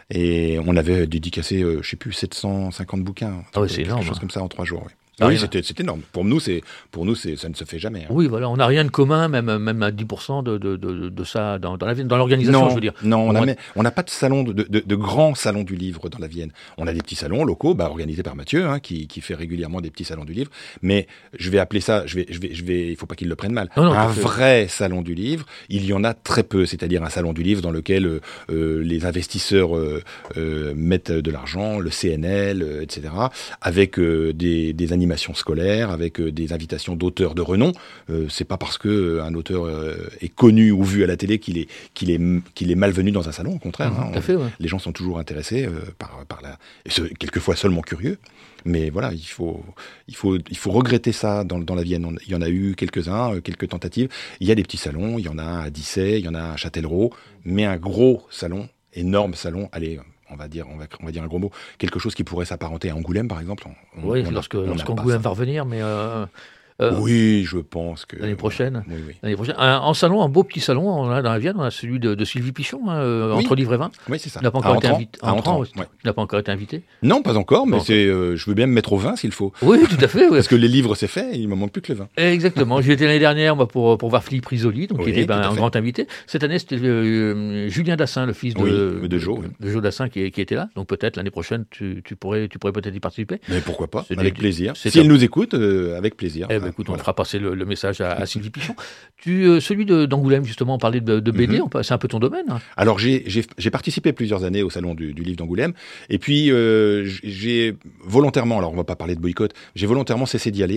Et on avait dédicacé, euh, je sais plus, sept cent cinquante bouquins. Ah ouais, c'est quelque énorme. chose comme ça en trois jours, oui. Ah, oui, c'était, c'était énorme. Pour nous, c'est, pour nous, c'est, ça ne se fait jamais. Hein. Oui, voilà, on n'a rien de commun, même, même à dix pour cent de, de, de, de ça dans, dans, la, dans l'organisation, non, je veux dire. Non, on n'a on pas de salon, de, de, de grands salons du livre dans la Vienne. On a des petits salons locaux, bah, organisés par Mathieu, hein, qui, qui fait régulièrement des petits salons du livre. Mais je vais appeler ça, je vais, je vais, je vais, il faut pas qu'il le prenne mal. Non, non, un vrai salon du livre, il y en a très peu. C'est-à-dire un salon du livre dans lequel euh, les investisseurs euh, euh, mettent de l'argent, le C N L, euh, et cetera, avec euh, des, des animations scolaires, avec euh, des invitations d'auteurs de renom. Euh, c'est pas parce que euh, un auteur euh, est connu ou vu à la télé qu'il est qu'il est qu'il est malvenu dans un salon. Au contraire, mmh, hein, on, fait, ouais. Les gens sont toujours intéressés euh, par par la, et ce, quelquefois seulement curieux. Mais voilà, il faut il faut il faut regretter ça dans dans la Vienne. On, il y en a eu quelques-uns, euh, quelques tentatives. Il y a des petits salons. Il y en a un à Dissay, il y en a un à Châtellerault, mais un gros salon, énorme salon. Allez. On va dire, on va, on va dire un gros mot, quelque chose qui pourrait s'apparenter à Angoulême, par exemple. On, oui, on lorsque, a, lorsqu'Angoulême va revenir, mais euh, euh, oui, je pense que l'année prochaine. Oui, oui. L'année prochaine. Un, en salon, un beau petit salon, on a dans la Vienne, on a celui de, de Sylvie Pichon, hein, oui. entre livre et vin. Oui, c'est ça. Il n'a pas encore été invité. À Entrant, ouais. Il n'a pas encore été invité. Non, pas encore, mais pas c'est, euh, je veux bien me mettre au vin s'il faut. Oui, tout à fait. Oui. Parce que les livres c'est fait, il me manque plus que le vin. Exactement. J'y étais l'année dernière moi, pour pour voir Philippe Risoli, donc oui, qui était ben, un grand invité. Cette année, c'était euh, Julien Dassin, le fils de oui, de Jo, de Jo Dassin, qui, qui était là. Donc peut-être l'année prochaine, tu, tu pourrais tu pourrais peut-être y participer. Mais pourquoi pas, c'est avec des, plaisir. Si il nous écoute, euh, avec plaisir. Eh ben, écoute, voilà. On fera passer le, le message à, à Sylvie Pichon. Tu, euh, celui de, d'Angoulême, justement, on parlait de, de B D, mm-hmm. on, c'est un peu ton domaine. Hein. Alors, j'ai, j'ai, j'ai participé plusieurs années au Salon du, du Livre d'Angoulême, et puis euh, j'ai volontairement, alors on va pas parler de boycott, j'ai volontairement cessé d'y aller,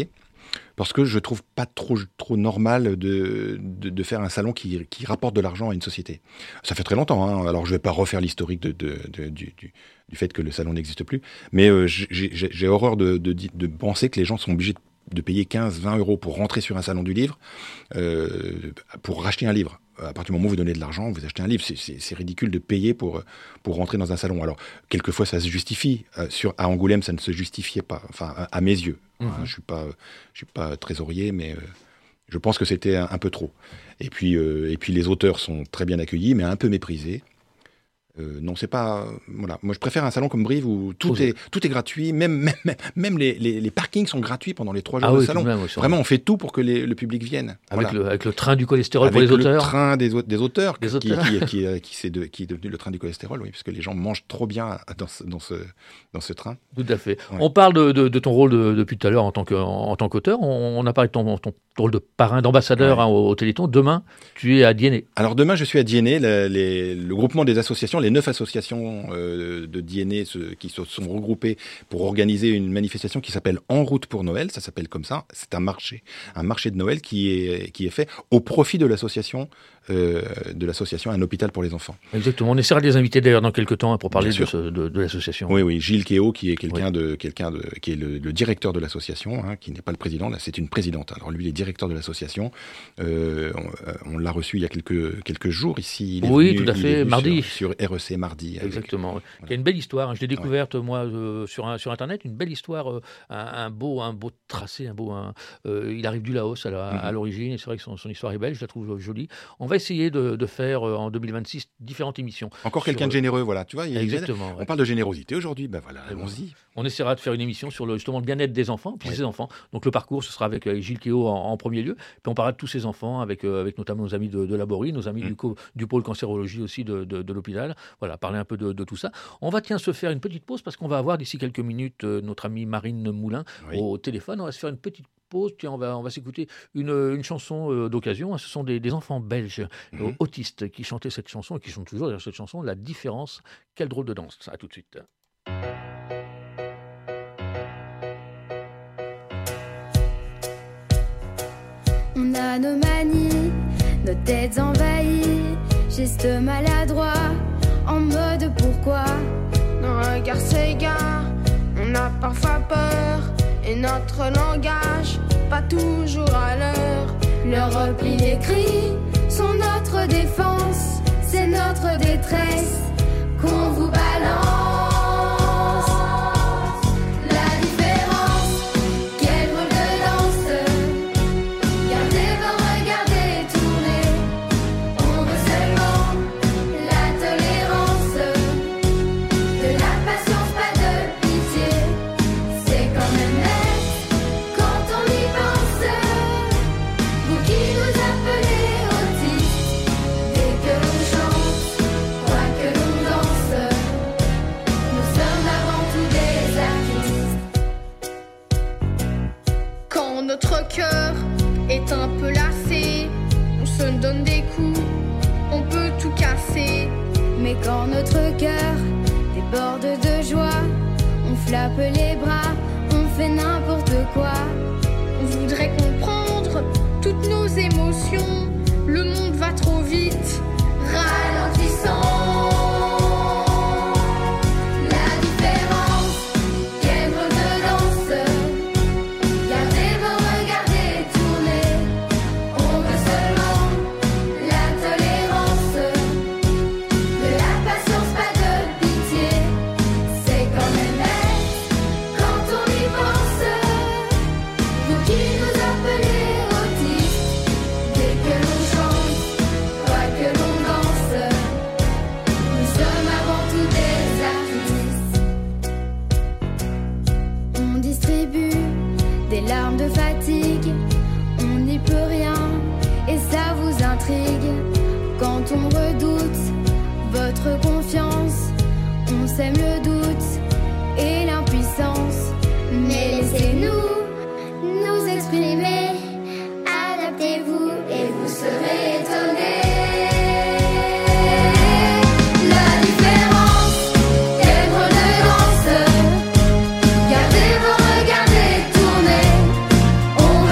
Parce que je trouve pas trop, trop normal de, de, de faire un salon qui, qui rapporte de l'argent à une société. Ça fait très longtemps, hein. Alors je vais pas refaire l'historique de, de, de, du, du, du fait que le salon n'existe plus, mais euh, j'ai, j'ai, j'ai horreur de, de, de penser que les gens sont obligés de de payer quinze, vingt euros pour rentrer sur un salon du livre, euh, pour racheter un livre. À partir du moment où vous donnez de l'argent, vous achetez un livre. C'est, c'est, c'est ridicule de payer pour, pour rentrer dans un salon. Alors, quelquefois, ça se justifie. Euh, sur, à Angoulême, ça ne se justifiait pas, enfin, à, à mes yeux. Mmh. Hein, je suis pas, je suis pas trésorier, mais euh, je pense que c'était un, un peu trop. Et puis, euh, et puis, les auteurs sont très bien accueillis, mais un peu méprisés. Euh, non, c'est pas. Euh, voilà. Moi, je préfère un salon comme Brive où tout oui. est tout est gratuit, même même même les, les, les parkings sont gratuits pendant les trois jours ah de oui, salon. Même, oui, Vraiment, on fait tout pour que les, le public vienne. Avec, voilà. le, avec le train du cholestérol avec pour les auteurs. Le train des, des auteurs, des qui, auteurs. Qui, qui, qui, qui, qui, c'est de, qui est devenu le train du cholestérol, oui, parce que les gens mangent trop bien dans ce dans ce, dans ce train. Tout à fait. Ouais. On parle de, de, de ton rôle de, depuis tout à l'heure en tant que en, en tant qu'auteur. On, on a parlé de ton, ton, ton rôle de parrain, d'ambassadeur ouais. hein, au, au Téléthon. Demain, tu es à Diennet. Alors demain, je suis à Diennet. Le, les, le groupement des associations, les neuf associations Euh, de Diennet ceux qui se sont regroupés pour organiser une manifestation qui s'appelle En route pour Noël, ça s'appelle comme ça, c'est un marché, un marché de Noël qui est, qui est fait au profit de l'association, euh, de l'association Un hôpital pour les enfants. Exactement, on essaiera de les inviter d'ailleurs dans quelques temps pour parler de, ce, de, de l'association. Oui, oui, Gilles Kéo qui est quelqu'un oui. de, quelqu'un de, qui est le, le directeur de l'association, hein, qui n'est pas le président, là c'est une présidente, alors lui il est directeur de l'association, euh, on, on l'a reçu il y a quelques, quelques jours ici. Il est oui, venu, tout à fait, mardi. Sur, sur R E C mardi. Exactement. Avec, voilà. Il y a une belle histoire. Je l'ai découverte ouais. moi euh, sur un, sur internet. Une belle histoire, euh, un, un beau un beau tracé, un beau. Un, euh, il arrive du Laos à, la, mm-hmm. à l'origine. Et c'est vrai que son, son histoire est belle. Je la trouve jolie. On va essayer de, de faire euh, en deux mille vingt-six différentes émissions. Encore quelqu'un de généreux, voilà. Tu vois. Il y a, exactement. On ouais. parle de générosité aujourd'hui. Ben voilà, allons-y. On essaiera de faire une émission sur le, justement le bien-être des enfants, puis ouais. ces enfants. Donc le parcours, ce sera avec euh, Gilles Kéo en, en premier lieu. Puis on parlera de tous ces enfants avec euh, avec notamment nos amis de, de Laborie, nos amis mm. du, co, du pôle cancérologie aussi de, de, de l'hôpital. Voilà, parler un peu de, de tout ça. On va tiens se faire une petite pause parce qu'on va avoir d'ici quelques minutes euh, notre amie Marine Moulin oui. au téléphone. On va se faire une petite pause. Tiens, on va, on va s'écouter une, une chanson euh, d'occasion. Ce sont des, des enfants belges mmh. euh, autistes qui chantaient cette chanson et qui chantent toujours d'ailleurs cette chanson. La différence, quelle drôle de danse. À tout de suite. On a nos manies, nos têtes envahies, gestes maladroits, en mode pourquoi. Nos regards s'égarent, on a parfois peur, et notre langage, pas toujours à l'heure. Le repli, les cris, sont notre défense, c'est notre détresse qu'on vous balance. Notre cœur est un peu lassé, on se donne des coups, on peut tout casser. Mais quand notre cœur déborde de joie, on flappe les bras, on fait n'importe quoi. On voudrait comprendre toutes nos émotions, le monde va trop vite, ralentissons. Quand on redoute votre confiance, on sème le doute et l'impuissance. Mais laissez-nous nous exprimer, adaptez-vous et vous serez étonnés. On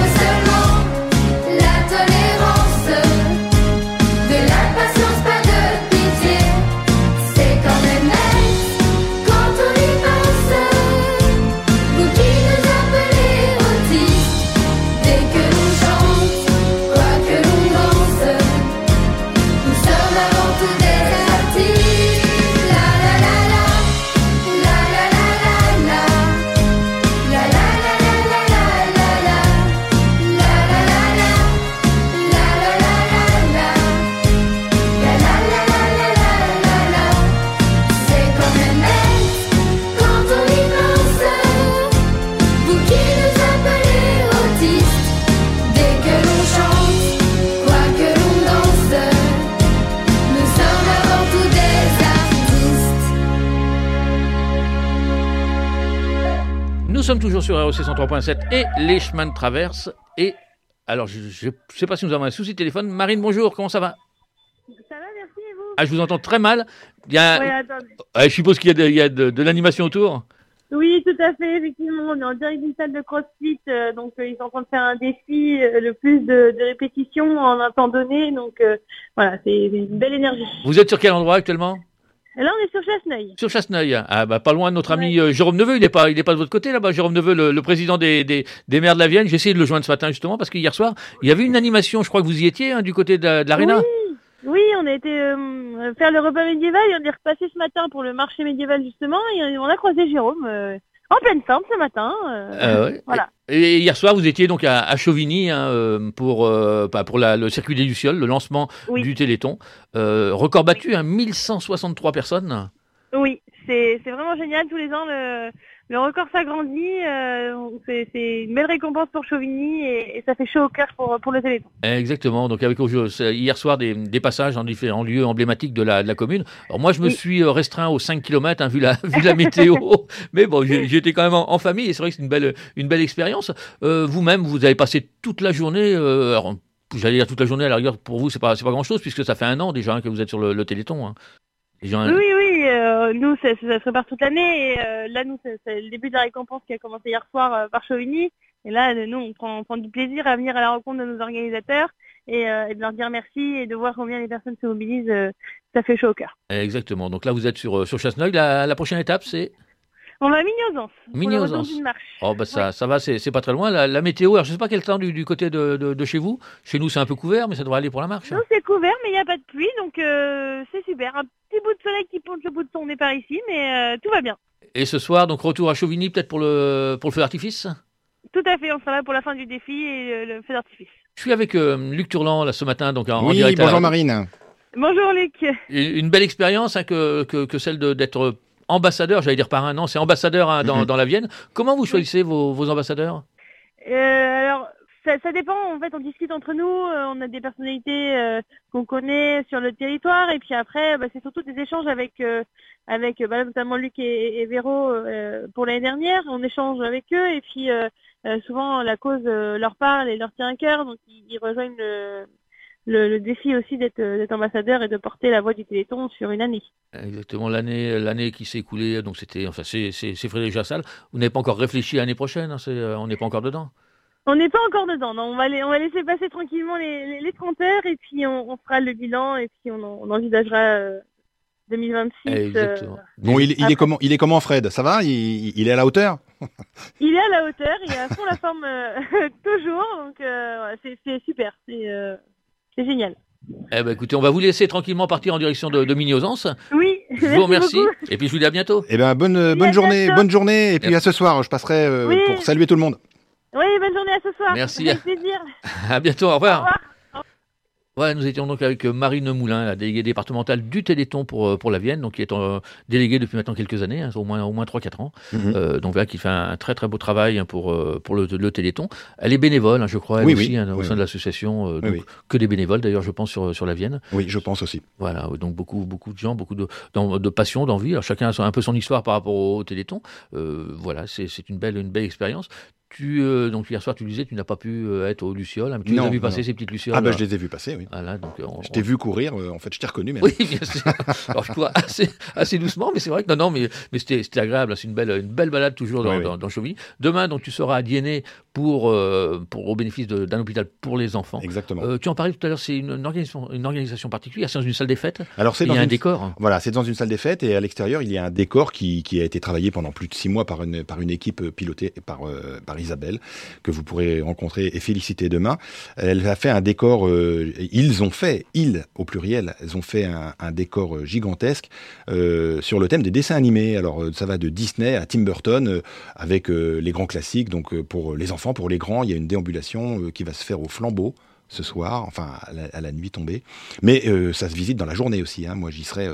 sommes toujours sur R E C cent trois point sept et les chemins de traverse. Et alors, je ne sais pas si nous avons un souci de téléphone. Marine, bonjour, comment ça va? Ça va, merci, et vous? Ah, je vous entends très mal. Il y a... Ouais, attendez. Ah, je suppose qu'il y a de, il y a de, de l'animation autour. Oui, tout à fait, effectivement, on est en direct d'une salle de CrossFit, euh, donc euh, ils sont en train de faire un défi, euh, le plus de, de répétitions en un temps donné, donc euh, voilà, c'est une belle énergie. Vous êtes sur quel endroit actuellement? Et là, on est sur Chasseneuil. Sur Chasseneuil. Ah, bah, pas loin de notre ami Ouais. euh, Jérôme Neveu. Il n'est pas, il est pas de votre côté là-bas. Jérôme Neveu, le, le président des, des, des maires de la Vienne. J'ai essayé de le joindre ce matin justement parce qu'hier soir, il y avait une animation. Je crois que vous y étiez hein, du côté de, de l'Arena. Oui, oui, on a été euh, faire le repas médiéval et on est repassé ce matin pour le marché médiéval justement et on a croisé Jérôme euh, en pleine forme ce matin. Euh, Euh, ouais. Voilà. Et, et hier soir, vous étiez donc à, à Chauvigny hein, euh, pour, euh, bah, pour la, le circuit des Lucioles, le lancement Oui. du Téléthon. Euh, record battu, hein, mille cent soixante-trois personnes. Oui, c'est c'est vraiment génial. Tous les ans, le, le record s'agrandit. Euh, c'est c'est une belle récompense pour Chauvigny et, et ça fait chaud au cœur pour, pour le Téléthon. Exactement. Donc avec aujourd'hui, hier soir des, des passages dans différents lieux emblématiques de la, de la commune. Alors moi, je me Oui. suis euh, restreint aux cinq kilomètres hein, vu la vu la météo. Mais bon, j'ai- j'étais quand même en, en famille et c'est vrai que c'est une belle une belle expérience. Euh, Vous-même, vous avez passé toute la journée. Euh, alors, j'allais dire toute la journée. À la rigueur, pour vous, c'est pas c'est pas grand chose puisque ça fait un an déjà hein, que vous êtes sur le, le Téléthon. Hein. Les gens- Oui, oui, euh, nous, ça, ça se prépare toute l'année. Et euh, là, nous, c'est c'est le début de la récompense qui a commencé hier soir euh, par Chauvigny. Et là, euh, nous, on prend, on prend du plaisir à venir à la rencontre de nos organisateurs et, euh, et de leur dire merci et de voir combien les personnes se mobilisent. Euh, ça fait chaud au cœur. Exactement. Donc là, vous êtes sur euh, sur Chasseneuil. La, la prochaine étape, c'est On va à Mignozance. pour le Mignozance. retour d'une marche. oh bah ça ça va, c'est c'est pas très loin. La, la météo. Alors je sais pas quel temps du, du côté de, de, de chez vous. Chez nous, c'est un peu couvert, mais ça devrait aller pour la marche. Nous, c'est couvert, mais il n'y a pas de pluie, donc euh, c'est super. Un petit bout de soleil qui pointe le bout de son nez par ici, mais euh, tout va bien. Et ce soir, donc retour à Chauvigny, peut-être pour le pour le feu d'artifice. Tout à fait, on sera là pour la fin du défi et le, le feu d'artifice. Je suis avec euh, Luc Turlan là ce matin, donc en, en Oui, direct. à la- bonjour Marine. Bonjour Luc. Une une belle expérience hein, que, que que celle de- d'être ambassadeur, j'allais dire par un an, c'est ambassadeur hein, dans, Mhm. dans la Vienne. Comment vous choisissez vos, vos ambassadeurs? Euh, alors, ça, ça dépend. En fait, on discute entre nous. euh, on a des personnalités euh, qu'on connaît sur le territoire, et puis après, bah, c'est surtout des échanges avec, euh, avec, euh, bah, notamment Luc et, et Véro euh, pour l'année dernière. On échange avec eux, et puis euh, euh, souvent la cause euh, leur parle et leur tient à cœur, donc ils, ils rejoignent le, le, le défi aussi d'être d'être ambassadeur et de porter la voix du Téléthon sur une année. Exactement, l'année l'année qui s'est écoulée, donc c'était enfin c'est c'est c'est Frédéric Jassal. Vous n'avez pas encore réfléchi à l'année prochaine, hein, c'est, euh, on n'est pas encore dedans. On n'est pas encore dedans, non. On va, les, on va laisser passer tranquillement les, les, les trente heures et puis on, on fera le bilan et puis on, en- on envisagera euh, deux mille vingt-six. Exactement. euh, Bon, il, il est Après. comment, il est comment Fred? Ça va? il, il est à la hauteur? il est à la hauteur, il est à fond la forme euh, toujours, donc euh, ouais, c'est, c'est super, c'est, euh, c'est génial. Eh ben écoutez, on va vous laisser tranquillement partir en direction de, de Mignozance. Oui, Je vous remercie beaucoup. et puis je vous dis à bientôt. Eh ben, bonne, à bonne journée, bientôt. bonne journée. Et puis à ce soir, je passerai euh, Oui. pour saluer tout le monde. Oui, bonne journée à ce soir. Merci. Avec plaisir. À bientôt, au revoir. Au revoir. Ouais, nous étions donc avec Marine Moulin, la déléguée départementale du Téléthon pour, euh, pour la Vienne, donc qui est euh, déléguée depuis maintenant quelques années, hein, au moins au moins trois quatre ans. Mhm. Euh, donc voilà, qui fait un très très beau travail hein, pour euh, pour le, le Téléthon. Elle est bénévole, hein, je crois, elle Oui, aussi, oui. hein, au Oui, sein oui. de l'association. euh, Oui, donc oui. que des bénévoles d'ailleurs, je pense sur sur la Vienne. Oui, je pense aussi. Voilà, donc beaucoup beaucoup de gens, beaucoup de d'en- de passion, d'envie. Alors chacun a son- un peu son histoire par rapport au, au Téléthon. Euh, voilà, c'est c'est une belle une belle expérience. Tu euh, donc hier soir, tu disais, tu n'as pas pu euh, être aux Lucioles. hein, tu les Non, as vu non, passer non. ces petites Lucioles. Ah ben, là. je les ai vus passer, oui. Voilà, donc euh, on- Je t'ai vu courir, euh, en fait, je t'ai reconnu même. oui, bien sûr. Alors, je cours assez, assez doucement, mais c'est vrai que non, non, mais, mais c'était, c'était agréable. hein. C'est une belle, une belle balade toujours dans, Oui, oui. dans, dans Chauvigny. Demain, donc, tu seras à Diennet pour, euh, pour, au bénéfice de- d'un hôpital pour les enfants. Exactement. Euh, tu en parlais tout à l'heure, c'est une, une organisation, une organisation particulière, c'est dans une salle des fêtes. Alors, c'est Il dans y a un une... décor. hein. Voilà, c'est dans une salle des fêtes et à l'extérieur, il y a un décor qui, qui a été travaillé pendant plus de six mois par une, par une équipe pilotée par, euh, par Isabelle, que vous pourrez rencontrer et féliciter demain. Elle a fait un décor, euh, ils ont fait, ils au pluriel, ils ont fait un, un décor gigantesque euh, sur le thème des dessins animés. Alors euh, ça va de Disney à Tim Burton euh, avec euh, les grands classiques. Donc euh, pour les enfants, pour les grands, il y a une déambulation euh, qui va se faire au flambeau ce soir, enfin à la, à la nuit tombée. Mais euh, ça se visite dans la journée aussi. Hein. Moi, j'y serai, euh,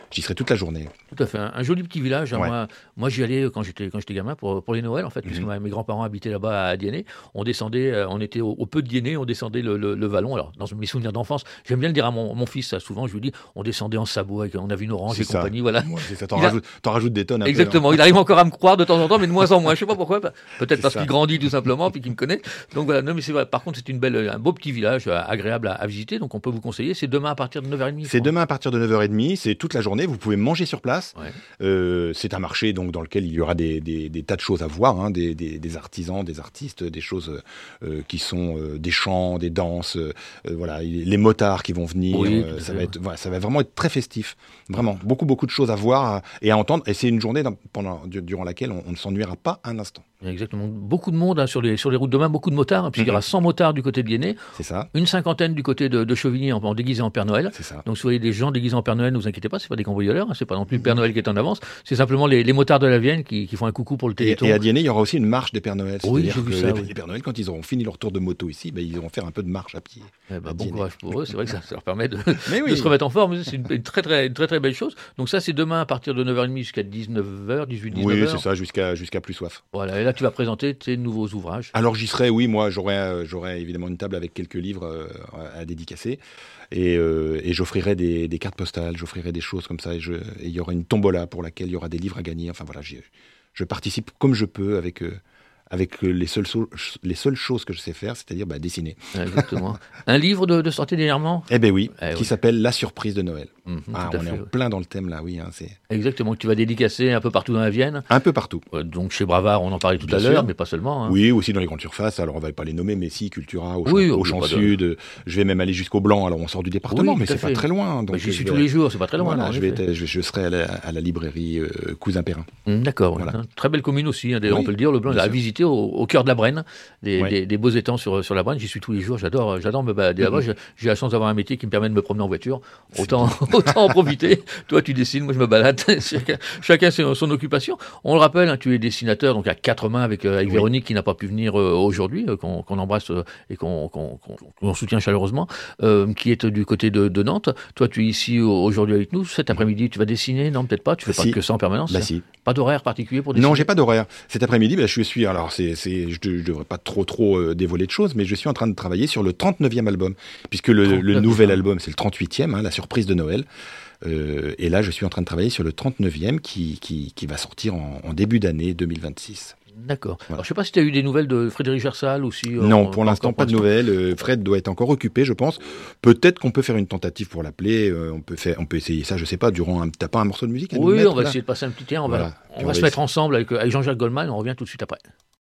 j'y serai toute la journée. Tout à fait, un, un joli petit village. Hein. Ouais. Moi, moi, j'y allais quand j'étais quand j'étais gamin pour pour les Noëls en fait, puisque Mhm. mes grands-parents habitaient là-bas à Dienay. On descendait, euh, on était au, au peu de Dienay, on descendait le, le, le vallon. Alors dans mes souvenirs d'enfance, j'aime bien le dire à mon, mon fils. Ça, souvent, je lui dis, on descendait en sabot, avec, on avait une orange C'est et ça. compagnie. Voilà. Ouais, c'est ça, t'en, Il a- rajoutes, t'en rajoutes des tonnes un Exactement. peu. Il arrive encore à me croire de temps en temps, mais de moins en moins. Je sais pas pourquoi. Peut-être C'est parce ça. qu'il grandit tout simplement, puis qu'il me connaît. Donc voilà. Non, mais c'est vrai. Par contre, c'est une belle, un beau petit village euh, agréable à, à visiter. Donc on peut vous conseiller. C'est demain à partir de neuf heures trente. je C'est crois. demain à partir de neuf heures trente, c'est toute la journée, vous pouvez manger sur place. Ouais. Euh, c'est un marché donc, dans lequel il y aura des, des, des tas de choses à voir, hein, des, des, des artisans, des artistes, des choses euh, qui sont euh, des chants, des danses, euh, euh, voilà, les motards qui vont venir, Oui, euh, tout à ça, fait. va être, voilà, ça va vraiment être très festif, vraiment, beaucoup beaucoup de choses à voir à- et à entendre, et c'est une journée dans- pendant, du- durant laquelle on, on ne s'ennuiera pas un instant, Exactement. Beaucoup de monde hein, sur, les, sur les routes de demain, beaucoup de motards, hein, puisqu'il y aura Mhm. cent motards du côté de Dienay, c'est ça, une cinquantaine du côté de, de Chevigny en, en déguisé en Père Noël. c'est ça. Donc si vous voyez des gens déguisés en Père Noël, ne vous inquiétez pas, c'est pas des cambrioleurs, hein, c'est pas non plus le Père Noël qui est en avance, c'est simplement les, les motards de la Vienne qui, qui font un coucou pour le Et, Téléthon. et à Dienay, il y aura aussi une marche des Pères Noël. Oui, C'est-à-dire j'ai vu que ça, les, oui. les Pères Noël, quand ils auront fini leur tour de moto ici, ben, ils iront faire un peu de marche à pied. Eh ben, à bon Dienay. courage pour eux, c'est vrai que ça, ça leur permet de, Mais de oui, se remettre en forme, c'est une, une très, très, une très très belle chose. Donc ça c'est demain à partir de neuf heures trente jusqu'à dix-neuf heures, dix-huit dix-neuf oui, heures. c'est ça, jusqu'à jusqu'à plus soif. Voilà, et là tu vas présenter tes nouveaux ouvrages. Alors j'y serai, oui, moi j'aurai euh, j'aurai évidemment une table avec quelques livres euh, à dédicacer et, euh, et j'offrirai des, des cartes postales, j'offrirai des choses comme ça et je- et il y aura une tombola pour laquelle il y aura des livres à gagner. Enfin voilà, j'y- je participe comme je peux avec euh, avec les seules so- les seules choses que je sais faire, c'est-à-dire bah, dessiner. Ouais, exactement. Un livre de, de sortie dernièrement. Eh ben oui, Eh qui oui. s'appelle La surprise de Noël. Mhm, Ah, tout à on fait, est en ouais. plein dans le thème là, oui, hein, c'est Exactement, que tu vas dédicacer un peu partout dans la Vienne. un peu partout. Euh, Donc chez Bravard, on en parlait tout Bien à sûr. l'heure, mais pas seulement. hein. Oui, aussi dans les grandes surfaces. Alors, on va pas les nommer, mais si, Cultura, au champ, Oui, au oh, Champ pas de- Sud. euh, Je vais même aller jusqu'au Blanc. Alors, on sort du département, Oui, mais tout à c'est pas fait. très loin. Donc, Bah, J'y je suis vais- tous les jours, c'est pas très loin. Voilà, non, en je, vais effet. être- je, je serai à la, à la librairie euh, Cousin Perrin. Hum, D'accord, oui. Voilà. Hein. Très belle commune aussi, hein, d'ailleurs, Oui, on peut le dire, le Blanc, bien à sûr. visiter au, au cœur de la Brenne, des, Ouais. des, des beaux étangs sur, sur la Brenne, j'y suis tous les jours, j'adore, euh, j'adore me balader là-bas, Mhm. j'ai, j'ai la chance d'avoir un métier qui me permet de me promener en voiture, autant, autant en profiter. Toi tu dessines, moi je me balade, chacun, chacun son, son occupation. On le rappelle, hein, tu es dessinateur donc à quatre mains avec, euh, avec Oui. Véronique qui n'a pas pu venir euh, aujourd'hui, euh, qu'on, qu'on embrasse euh, et qu'on, qu'on, qu'on, qu'on soutient chaleureusement, euh, qui est du côté de, de Nantes. Toi tu es ici au- aujourd'hui avec nous, cet après-midi tu vas dessiner, non peut-être pas, tu fais Bah, pas si. que ça en permanence, Bah si. pas d'horaire particulier pour dessiner. Non, j'ai pas d'horaire. Cet après-midi, bah, je suis. Alors, c'est, c'est, je, ne devrais pas trop, trop euh, dévoiler de choses, mais je suis en train de travailler sur le trente-neuvième album, puisque le, le trente-neuvième. nouvel album, c'est le trente-huitième, hein, La surprise de Noël. Euh, et là, je suis en train de travailler sur le trente-neuvième qui, qui, qui va sortir en, en début d'année deux mille vingt-six. D'accord. Voilà. Alors, je sais pas si tu as eu des nouvelles de Frédéric Gersal aussi. euh, Non, en- pour l'instant, encore pas de l'instant. nouvelles. Euh, Fred doit être encore occupé, je pense. Peut-être qu'on peut faire une tentative pour l'appeler. euh, on peut faire, on peut essayer ça, je sais pas, durant un. T'as pas un morceau de musique à nous Oui, mettre, on va là essayer de passer un petit temps. On Voilà. va, Puis on on va va se mettre essayer. ensemble avec, avec Jean-Jacques Goldman. On revient tout de suite après.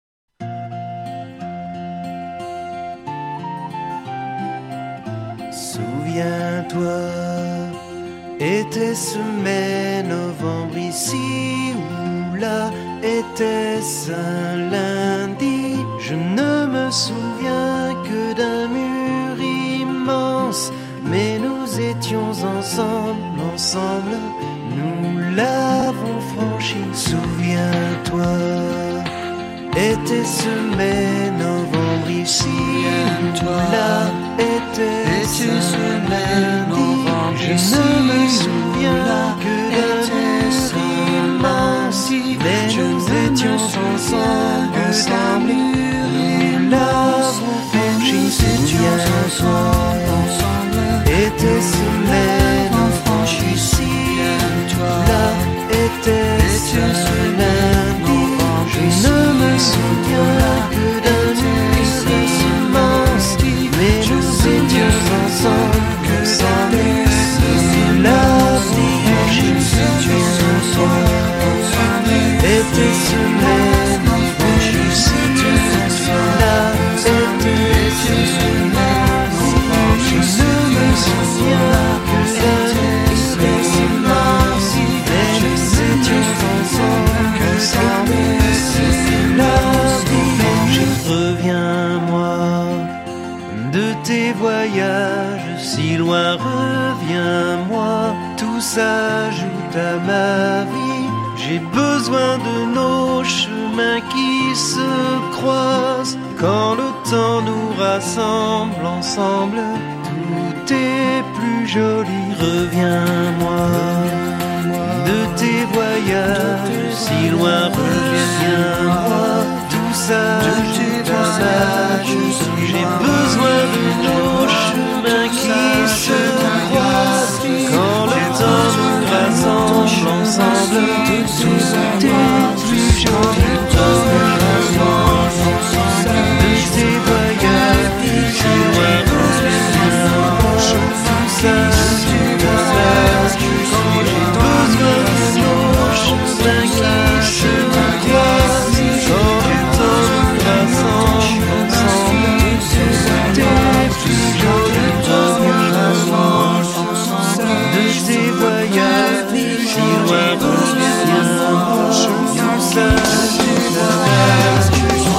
Souviens-toi, était-ce mai, novembre ici ou là, était-ce un lundi? Je ne me souviens que d'un mur immense, mais nous étions ensemble, ensemble, nous l'avons franchi. Souviens-toi, était-ce mai, novembre ici ou là, était-ce un lundi? Je ne me souviens que d'un mur immense, mais nous étions ensemble, ensemble, nous l'avons franchi. Souviens-toi, était-ce mai, novembre ici ou là, était-ce un lundi? Je ne me souviens que d'un mur immense, mais nous étions ensemble, ensemble, nous l'avons franchi. Souviens-toi, était-ce mai, novembre ici ou là, était-ce un lundi? Je ne me souviens que d'un mur immense, mais nous étions ensemble, ensemble, nous l'avons franchi. Reviens-moi de tes voyages si loin, reviens-moi, tout s'ajoute à ma vie. J'ai besoin de nos chemins qui se croisent. Quand le temps nous rassemble ensemble, tout est plus joli. Reviens-moi. si loin, reviens-moi, tout ça, tout ça, j'ai besoin de nos chemins qui se croisent, quand le temps nous rassemble ensemble, tout est plus joli, de ces voyages, si loin, reviens-moi, tout ça, tout ça, quand j'ai besoin de nos chemins qui se croisent, quand le temps nous rassemble ensemble, tout est plus joli, de ces voyages, si loin, reviens-moi, tout ça, tout ça.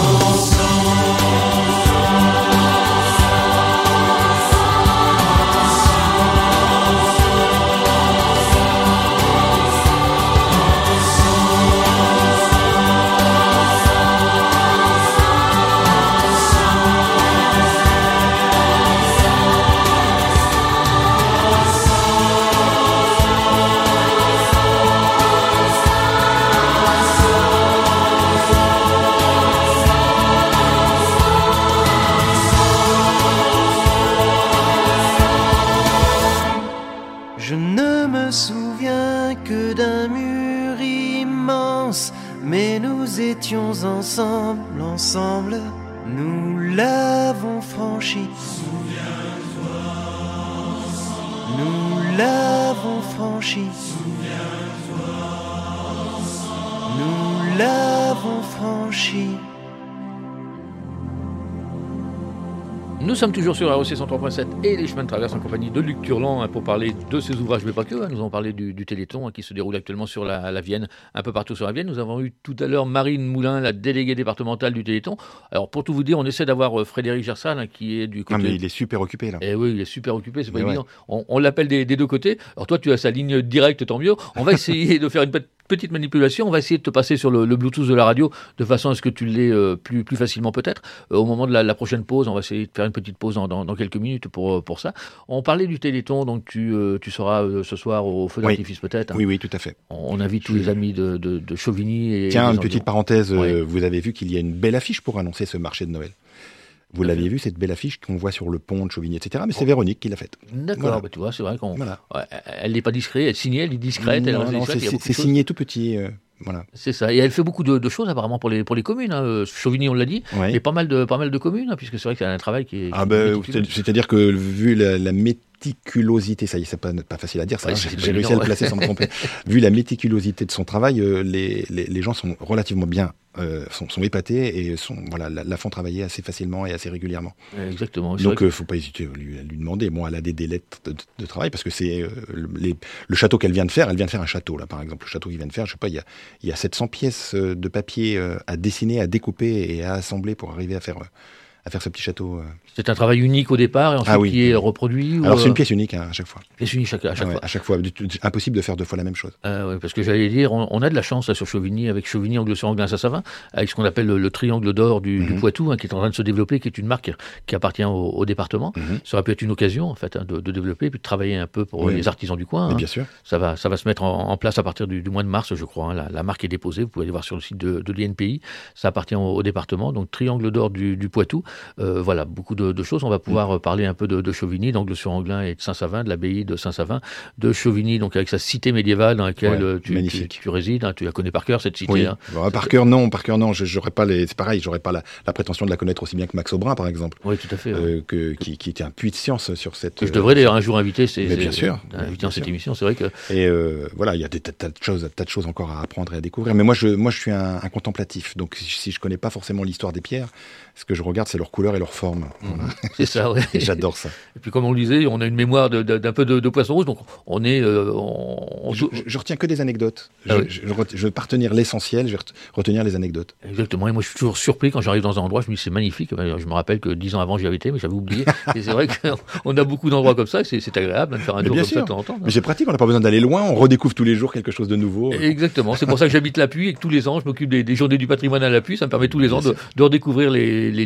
Je ne me souviens que d'un mur immense, mais nous étions ensemble, ensemble, nous l'avons franchi. Nous l'avons franchi. Nous l'avons franchi. Nous sommes toujours sur R E C cent trois point sept et les chemins de traverse en compagnie de Luc Turlan hein, pour parler de ses ouvrages, mais pas que. Hein, nous avons parlé du, du Téléthon hein, qui se déroule actuellement sur la, la Vienne, un peu partout sur la Vienne. Nous avons eu tout à l'heure Marine Moulin, la déléguée départementale du Téléthon. Alors pour tout vous dire, on essaie d'avoir euh, Frédéric Gersal hein, qui est du côté... Ah mais il est super occupé là. Eh oui, il est super occupé, c'est pas Mais évident. Ouais. On, on l'appelle des, des deux côtés. Alors toi, tu as sa ligne directe, tant mieux. On va essayer de faire une petite petite manipulation, on va essayer de te passer sur le, le Bluetooth de la radio de façon à ce que tu l'aies euh, plus, plus facilement peut-être. Euh, au moment de la, la prochaine pause, on va essayer de faire une petite pause dans, dans, dans quelques minutes pour, pour ça. On parlait du Téléthon, donc tu, euh, tu seras euh, ce soir au feu d'artifice oui. peut-être. Hein. Oui, oui, tout à fait. On, on invite tous les amis de, de, de Chauvigny. Et Tiens, une environs. petite parenthèse, ouais. euh, vous avez vu qu'il y a une belle affiche pour annoncer ce marché de Noël. Vous l'aviez vu, cette belle affiche qu'on voit sur le pont de Chauvigny, et cetera. Mais c'est Véronique qui l'a faite. D'accord, Voilà. bah, tu vois, c'est vrai qu'on. Voilà. Ouais, elle n'est pas discrète, elle est signée, elle est discrète. Non, elle non, discrète, c'est, c'est signé tout petit. Euh, voilà. C'est ça. Et elle fait beaucoup de, de choses apparemment pour les, pour les communes. Hein. Chauvigny, on l'a dit, Ouais. mais pas mal de, pas mal de communes, hein, puisque c'est vrai qu'il y a un travail qui est. Ah qui ben, est bah, méticuleux. c'est-à-dire que vu la, la méticulosité, ça y est, c'est pas, pas facile à dire, ça, Ouais, hein, c'est j'ai, pas j'ai réussi évident, à le placer ouais. sans me tromper. Vu la méticulosité de son travail, euh, les, les, les gens sont relativement bien, euh, sont, sont épatés et sont, voilà, la, la font travailler assez facilement et assez régulièrement. Exactement. C'est Donc, vrai euh, faut pas hésiter à lui, à lui demander. Bon, elle a des délais de, de, de travail parce que c'est euh, le, les, le château qu'elle vient de faire. Elle vient de faire un château là, par exemple. Le château qu'il vient de faire, je sais pas, il y a, il y a sept cents pièces de papier euh, à dessiner, à découper et à assembler pour arriver à faire, euh, à faire ce petit château. Euh. C'est un travail unique au départ et ensuite Ah oui. qui est reproduit. Alors, ou, c'est une euh, pièce unique hein, à chaque fois. pièce unique chaque, à chaque Ouais, fois. à chaque fois. Du- du- Impossible de faire deux fois la même chose. Euh, ouais, parce que j'allais dire, on, on a de la chance là, sur Chauvigny, avec Chauvigny, Angle-sur-Anglin, Saint-Savin, avec ce qu'on appelle le, le triangle d'or du, Mhm. du Poitou, hein, qui est en train de se développer, qui est une marque qui appartient au, au département. Mhm. Ça aurait pu être une occasion, en fait, hein, de, de développer, puis de travailler un peu pour Oui. les artisans du coin. Mais hein. bien sûr. Ça va, ça va se mettre en, en place à partir du, du mois de mars, je crois. hein. La, la marque est déposée, vous pouvez aller voir sur le site de, de l'I N P I. Ça appartient au, au département, donc triangle d'or du, du Poitou. Euh, voilà, beaucoup de, de choses. On va pouvoir euh, parler un peu de, de Chauvigny, d'Angle-sur-Anglin et de Saint-Savin, de l'abbaye de Saint-Savin, de Chauvigny, donc avec sa cité médiévale dans laquelle Ouais, euh, tu, tu, magnifique. tu résides. hein. Tu la connais par cœur, cette cité. Oui. hein. Bon, par cœur, non. Par cœur, non. Je, j'aurais pas les. C'est pareil. J'aurais pas la, la prétention de la connaître aussi bien que Max Aubrin, par exemple, Oui, tout à fait. ouais. euh, que, qui, qui était un puits de science sur cette. Que je devrais d'ailleurs un jour inviter, c'est, Mais c'est- bien sûr, inviter bien dans cette sûr. émission. C'est vrai que Et euh, voilà, il y a des tas, tas de choses, tas de choses encore à apprendre et à découvrir. Mais moi, je, moi, je suis un, un contemplatif. Donc, si, si je connais pas forcément l'histoire des pierres, ce que je regarde, c'est leur couleur et leur forme. Voilà. c'est ça. Ouais. Et j'adore ça. Et puis comme on le disait, on a une mémoire de- de- d'un peu de, de poisson rouge, donc on est, euh, on, on- Je, je, je retiens que des anecdotes. Je, Ah oui. je, je, ret- je veux pas retenir l'essentiel, je vais ret- retenir les anecdotes. Exactement. Et moi, je suis toujours surpris quand j'arrive dans un endroit. Je me dis, c'est magnifique. Ben, Je me rappelle que dix ans avant, j'y avais été, mais j'avais oublié. Et c'est vrai qu'on a beaucoup d'endroits comme ça. et C'est, c'est agréable hein, de faire un Mais tour bien comme sûr. ça de temps en temps. hein. Mais c'est pratique, on n'a pas besoin d'aller loin, on redécouvre tous les jours quelque chose de nouveau. Exactement. C'est pour ça que j'habite l'Appui et que tous les ans, je m'occupe des, des journées du patrimoine à l'Appui. Ça me permet tous les Bien ans de, sûr. de redécouvrir les, les lieux.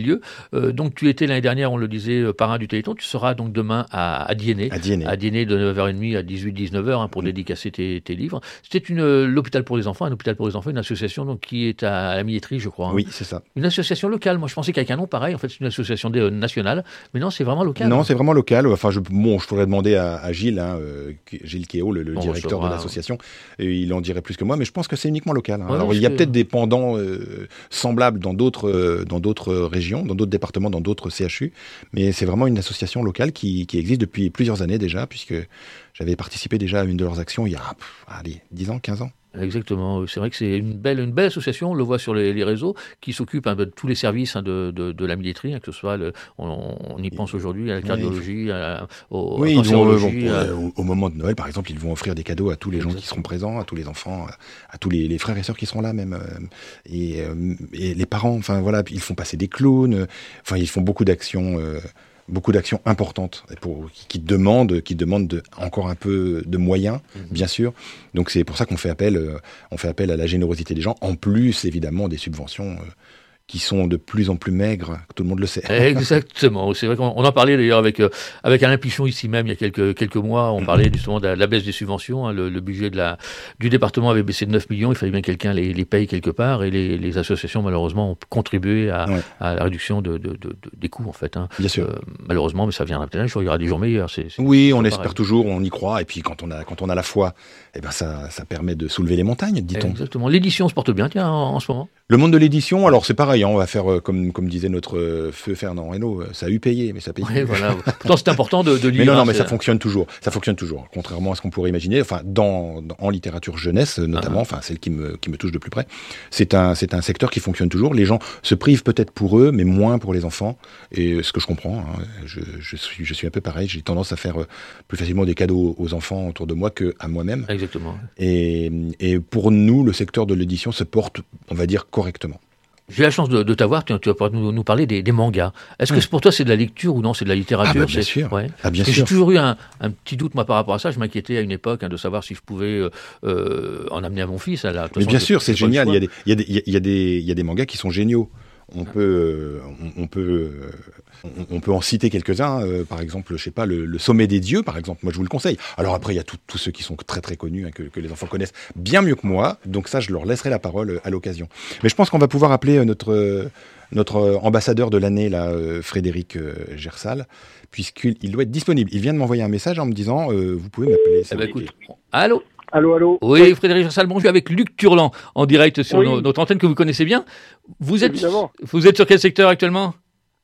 Euh, donc tu étais l'année dernière, on le disait, euh, parrain du Téléthon. Tu seras donc demain à, à Diennet. À Diennet. À Diennet de neuf heures trente à dix-huit dix-neuf heures hein, pour mmh. dédicacer tes, tes livres. C'était une, euh, l'hôpital pour les enfants, un hôpital pour les enfants, une association donc, qui est à, à la Milletterie, je crois. Hein. Oui, c'est ça. Une association locale. Moi, je pensais qu'avec un nom pareil, en fait, c'est une association de, euh, nationale. Mais non, c'est vraiment local. Non, hein. C'est vraiment local. Enfin, je, bon, je pourrais demander à, à Gilles, hein, euh, Gilles Kéo, le, le directeur recevra, de l'association. Ouais. Et il en dirait plus que moi, mais je pense que c'est uniquement local. Hein. Ouais, Alors, il y a peut-être des pendants euh, semblables dans d'autres, euh, dans d'autres régions, dans d'autres départements, dans d'autres C H U, mais c'est vraiment une association locale qui, qui existe depuis plusieurs années déjà, puisque j'avais participé déjà à une de leurs actions il y a pff, allez, dix ans, quinze ans. Exactement, c'est vrai que c'est une belle, une belle association, on le voit sur les, les réseaux, qui s'occupe hein, de tous les services hein, de, de, de la militarie, hein, que ce soit, le, on, on y pense aujourd'hui à la cardiologie, à la au, oui, à ils vont, vont, à... au, au moment de Noël, par exemple, ils vont offrir des cadeaux à tous les Exactement. gens qui seront présents, à tous les enfants, à tous les, les frères et sœurs qui seront là même, et, et les parents, enfin voilà, ils font passer des clowns, enfin ils font beaucoup d'actions... Euh, beaucoup d'actions importantes pour, qui, qui demandent, qui demandent de, encore un peu de moyens, mmh. bien sûr. Donc c'est pour ça qu'on fait appel, euh, on fait appel à la générosité des gens, en plus évidemment des subventions euh, qui sont de plus en plus maigres, tout le monde le sait. Exactement, c'est vrai qu'on on en parlait d'ailleurs avec, euh, avec Alain Pichon ici même il y a quelques, quelques mois, on parlait justement de la, de la baisse des subventions, hein, le, le budget de la, du département avait baissé de neuf millions, il fallait bien que quelqu'un les, les paye quelque part, et les, les associations malheureusement ont contribué à, ouais. à la réduction de, de, de, de, des coûts en fait. Hein. Bien sûr. Euh, malheureusement, mais ça viendra peut-être un jour, il y aura des jours meilleurs. C'est, c'est, oui, c'est on pareil. espère toujours, on y croit, et puis quand on a, quand on a la foi, eh ben ça, ça permet de soulever les montagnes, dit-on. Exactement, l'édition se porte bien tiens, en, en ce moment. Le monde de l'édition, alors c'est pareil, hein, on va faire euh, comme, comme disait notre euh, feu Fernand Reynaud, euh, ça a eu payé, mais ça paye. Oui, voilà. Pourtant, c'est important de, de lire. Mais non, non, hein, mais c'est... ça fonctionne toujours. Ça fonctionne toujours, contrairement à ce qu'on pourrait imaginer. Enfin, dans, dans en littérature jeunesse, notamment, enfin ah. celle qui me qui me touche de plus près, c'est un c'est un secteur qui fonctionne toujours. Les gens se privent peut-être pour eux, mais moins pour les enfants. Et ce que je comprends, hein, je, je suis je suis un peu pareil. J'ai tendance à faire plus facilement des cadeaux aux enfants autour de moi que à moi-même. Exactement. Et et pour nous, le secteur de l'édition se porte, on va dire, correctement. J'ai la chance de, de t'avoir, tu, tu vas nous, nous parler des, des mangas. Est-ce que mmh. pour toi c'est de la lecture ou non, c'est de la littérature? Ah bah bien c'est... sûr. Ouais. Ah bien sûr. J'ai toujours eu un, un petit doute moi par rapport à ça. Je m'inquiétais à une époque hein, de savoir si je pouvais euh, euh, en amener à mon fils. À la... Mais bien je, sûr, c'est génial. Il y a des, il y a des, il y a des, il y a des mangas qui sont géniaux. On peut, on, on peut, on, on peut en citer quelques-uns. Euh, par exemple, je sais pas, le, le Sommet des dieux, par exemple. Moi, je vous le conseille. Alors après, il y a tous ceux qui sont très très connus, hein, que, que les enfants connaissent bien mieux que moi. Donc ça, je leur laisserai la parole à l'occasion. Mais je pense qu'on va pouvoir appeler notre notre ambassadeur de l'année, là, euh, Frédéric euh, Gersal, puisqu'il doit être disponible. Il vient de m'envoyer un message en me disant, euh, vous pouvez m'appeler. Eh ben, écoute, allô. Allô, allô. Oui, oui. Frédéric Gersal, bonjour, avec Luc Turlan, en direct sur oui. no, notre antenne que vous connaissez bien. Vous êtes, vous êtes sur quel secteur actuellement?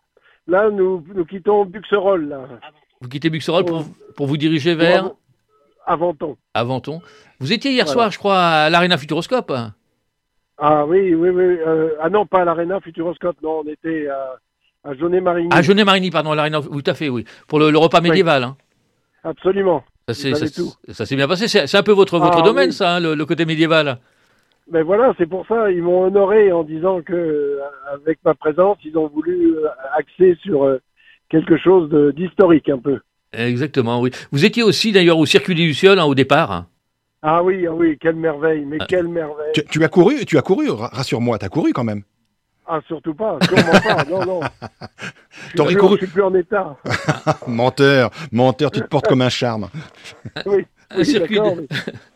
Là, nous, nous quittons Buxerolles. Là. Vous quittez Buxerolles pour, pour vous diriger vers Aventon. Aventon. Vous étiez hier voilà. soir, je crois, à l'Arena Futuroscope. Ah oui, oui, oui. Euh, ah non, pas à l'Arena Futuroscope, non, on était à, à Jaunet-Marigny. À Jaunet-Marigny, pardon, à l'Arena, tout à fait, oui. Pour le, le repas médiéval. Oui. Hein. Absolument. Ça, c'est, ça, ça s'est bien passé. C'est, c'est un peu votre, votre ah, domaine, oui. ça, hein, le, le côté médiéval. Ben voilà, c'est pour ça. Ils m'ont honoré en disant que, avec ma présence, ils ont voulu axer sur quelque chose de, d'historique un peu. Exactement, oui. Vous étiez aussi d'ailleurs au Circuit des Lucioles hein, au départ. Ah oui, ah oui, quelle merveille, mais ah. quelle merveille. Tu, tu as couru, tu as couru, rassure-moi, tu as couru quand même. Ah, surtout pas, sûrement pas, non, non. T'aurais couru. Je suis plus en état. menteur, menteur, tu te portes comme un charme. Oui, un oui circuit d'accord. De... Mais...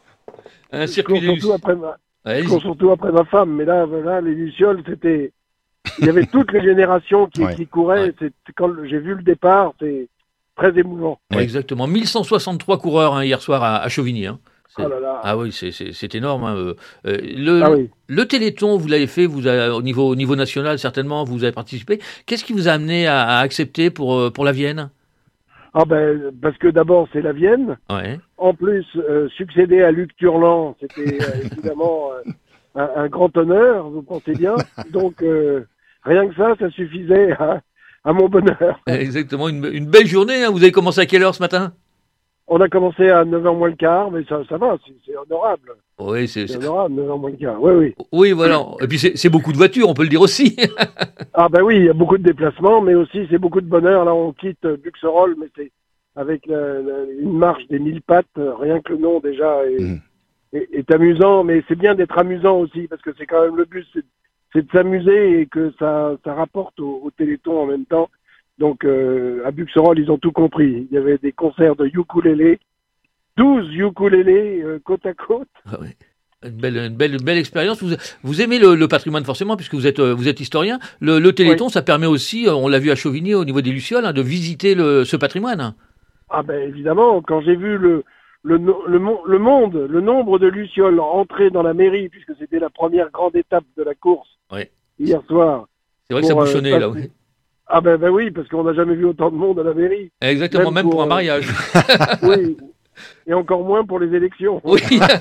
un circuit je cours surtout, après ma... je cours surtout après ma femme, mais là, voilà, les Lucioles, c'était... Il y avait toutes les générations qui, ouais. qui couraient. Ouais. C'est... Quand j'ai vu le départ, c'est très émouvant. Ouais. Exactement, mille cent soixante-trois coureurs hein, hier soir à, à Chauvigny. Hein. Oh là là. Ah oui, c'est, c'est, c'est énorme. Hein. Euh, le, ah oui. le Téléthon, vous l'avez fait, vous avez, au, niveau, au niveau national, certainement, vous avez participé. Qu'est-ce qui vous a amené à, à accepter pour, pour la Vienne? Ah ben, parce que d'abord, c'est la Vienne. Ouais. En plus, euh, succéder à Luc Turlan, c'était euh, évidemment euh, un, un grand honneur, vous pensez bien. Donc, euh, rien que ça, ça suffisait à, à mon bonheur. Exactement, une, une belle journée. Hein. Vous avez commencé à quelle heure ce matin? On a commencé à neuf heures moins le quart, mais ça, ça va, c'est, c'est honorable. Oui, c'est, c'est honorable, neuf heures moins le quart, oui, oui. Oui, voilà. Et puis c'est, c'est beaucoup de voitures, on peut le dire aussi. Ah ben oui, il y a beaucoup de déplacements, mais aussi c'est beaucoup de bonheur. Là, on quitte Buxerolles, mais c'est avec la, la, une marche des mille pattes, rien que le nom déjà est, mmh. est, est amusant, mais c'est bien d'être amusant aussi, parce que c'est quand même le but, c'est, c'est de s'amuser et que ça, ça rapporte au, au Téléthon en même temps. Donc, euh, à Buxerolles, ils ont tout compris. Il y avait des concerts de ukulélé, douze ukulélés euh, côte à côte. Ah ouais. Une belle, une belle, une belle expérience. Vous, vous aimez le, le patrimoine forcément, puisque vous êtes, vous êtes historien. Le, le Téléthon, oui. Ça permet aussi, on l'a vu à Chauvigny au niveau des Lucioles, hein, de visiter le, ce patrimoine. Ah ben évidemment, quand j'ai vu le, le, le, le, le monde, le nombre de Lucioles entrer dans la mairie, puisque c'était la première grande étape de la course oui. hier soir. C'est vrai que ça bouchonnait euh, là, oui. Ah ben, ben oui, parce qu'on n'a jamais vu autant de monde à la mairie. Exactement, même, même pour, pour un mariage. Oui, et encore moins pour les élections. Oui,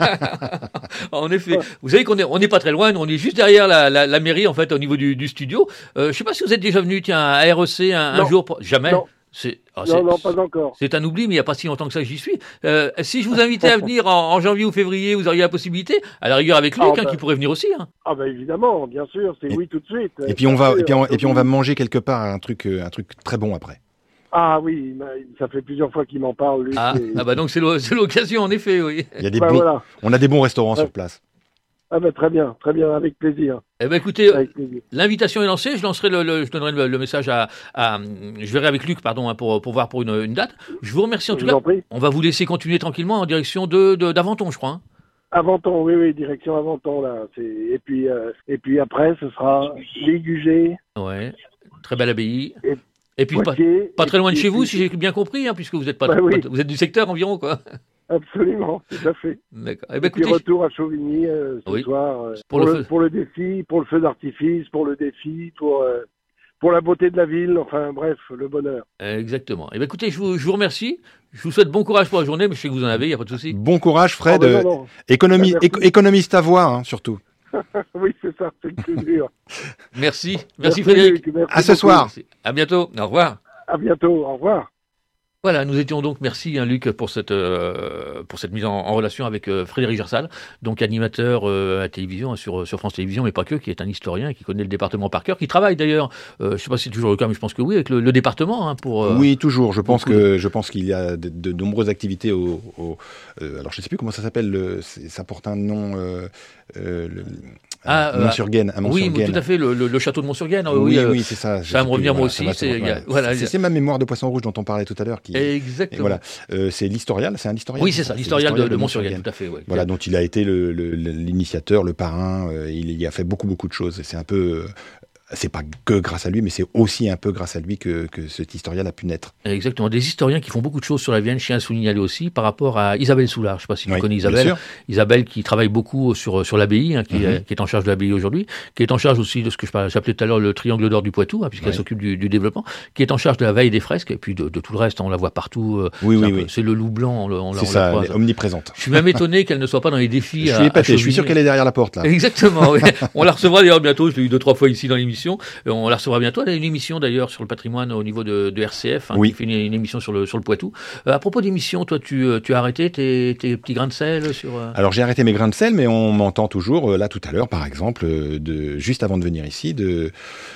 en effet. Vous savez qu'on est, on n'est pas très loin, on est juste derrière la, la, la mairie, en fait, au niveau du, du studio. Euh, je ne sais pas si vous êtes déjà venu, tiens, à R E C un, un jour. Pour... Jamais non. C'est, oh, non, non, pas encore. C'est un oubli, mais il n'y a pas si longtemps que ça que j'y suis. Euh, si je vous invitais à venir en, en janvier ou février, vous auriez la possibilité, à la rigueur avec Luc, ah, hein, bah, qui pourrait venir aussi. Hein. Ah bah évidemment, bien sûr, c'est et, oui tout de suite. Et puis on va, et puis on, et puis on va manger quelque part un truc, un truc très bon après. Ah oui, ça fait plusieurs fois qu'il m'en parle, Luc. Ah, et... ah bah donc c'est, c'est l'occasion, en effet, oui. Il y a des bah, bons, voilà. On a des bons restaurants ouais. sur place. Ah ben très bien, très bien, avec plaisir. Eh ben écoutez, l'invitation est lancée. Je lancerai le, le je donnerai le, le message à, à, je verrai avec Luc, pardon, hein, pour pour voir pour une, une date. Je vous remercie en je tout cas. Prie. On va vous laisser continuer tranquillement en direction de, de d'Aventon, je crois. Hein. Aventon, oui, oui, direction Aventon là. C'est... Et puis euh, et puis après, ce sera Ligugé. Ouais, très belle abbaye. Et... Et puis Poitiers, pas, pas très loin de chez vous, si j'ai bien compris, hein, puisque vous êtes pas, bah, oui. pas, vous êtes du secteur environ, quoi. Absolument, tout à fait. D'accord. Eh ben, et puis écoutez, retour à Chauvigny euh, ce oui. soir euh, pour, pour, le le, pour le défi, pour le feu d'artifice, pour le défi, pour euh, pour la beauté de la ville. Enfin bref, le bonheur. Exactement. Et eh ben, écoutez, je vous, je vous remercie. Je vous souhaite bon courage pour la journée, mais je sais que vous en avez, il n'y a pas de souci. Bon courage, Fred. Oh, ben non, non. Économie, éco- économiste à voix, hein, surtout. Oui, c'est ça, c'est le plus dur. Merci, merci, merci Frédéric. Merci à ce soir. Merci. À bientôt. Au revoir. À bientôt. Au revoir. Voilà, nous étions donc, merci hein, Luc pour cette, euh, pour cette mise en, en relation avec euh, Frédéric Gersal, donc animateur euh, à la télévision, sur, sur France Télévisions, mais pas que, qui est un historien, qui connaît le département par cœur, qui travaille d'ailleurs, euh, je ne sais pas si c'est toujours le cas, mais je pense que oui, avec le, le département. Hein, pour, euh, oui, toujours, je pense, que, de... je pense qu'il y a de, de nombreuses activités au... au euh, alors je ne sais plus comment ça s'appelle, le, ça porte un nom... Euh, euh, le, Ah, Mont-sur-Gaine, à Mont-sur-Gaine. Oui, tout à fait, le, le, le château de Mont-sur-Gaine. Oui, oui, oui, c'est ça. Ça va me revenir moi aussi. Voilà, c'est, voilà. y a, voilà, c'est, c'est ma mémoire de poisson rouge dont on parlait tout à l'heure. Qui, Exactement. Voilà. Euh, c'est l'historial, c'est un historial. Oui, c'est ça, l'historial, l'historial de, de, de Mont-sur-Gaine, tout à fait. Ouais. Voilà, dont il a été le, le, l'initiateur, le parrain. Euh, il y a fait beaucoup, beaucoup de choses. Et c'est un peu... Euh, c'est pas que grâce à lui, mais c'est aussi un peu grâce à lui que, que cet historial a pu naître. Exactement. Des historiens qui font beaucoup de choses sur la Vienne, je tiens à souligner aussi, par rapport à Isabelle Soulard. Je ne sais pas si vous oui, connaissez Isabelle. Isabelle qui travaille beaucoup sur, sur l'abbaye, hein, qui, mm-hmm. est, qui est en charge de l'abbaye aujourd'hui, qui est en charge aussi de ce que je parlais, j'appelais tout à l'heure le triangle d'or du Poitou, hein, puisqu'elle oui. s'occupe du, du développement, qui est en charge de la veille des fresques, et puis de, de tout le reste, hein, on la voit partout. Euh, oui, c'est, oui, peu, oui. c'est le loup blanc, on, on, c'est on ça, la croise. Omniprésente. Je suis même étonné qu'elle ne soit pas dans les défis. Je suis épaté, je suis sûr qu'elle est derrière la porte, là. Exactement, oui. On la recevra d'ailleurs bientôt, je l'ai eu deux, trois fois ici dans l'émission. On la recevra bientôt. Elle a une émission d'ailleurs sur le patrimoine au niveau de, de R C F, hein, oui. qui fait une, une émission sur le, sur le Poitou. Euh, à propos d'émission, toi, tu, tu as arrêté tes, tes petits grains de sel sur... Euh... Alors, j'ai arrêté mes grains de sel, mais on m'entend toujours, euh, là, tout à l'heure, par exemple, euh, de, juste avant de venir ici, de,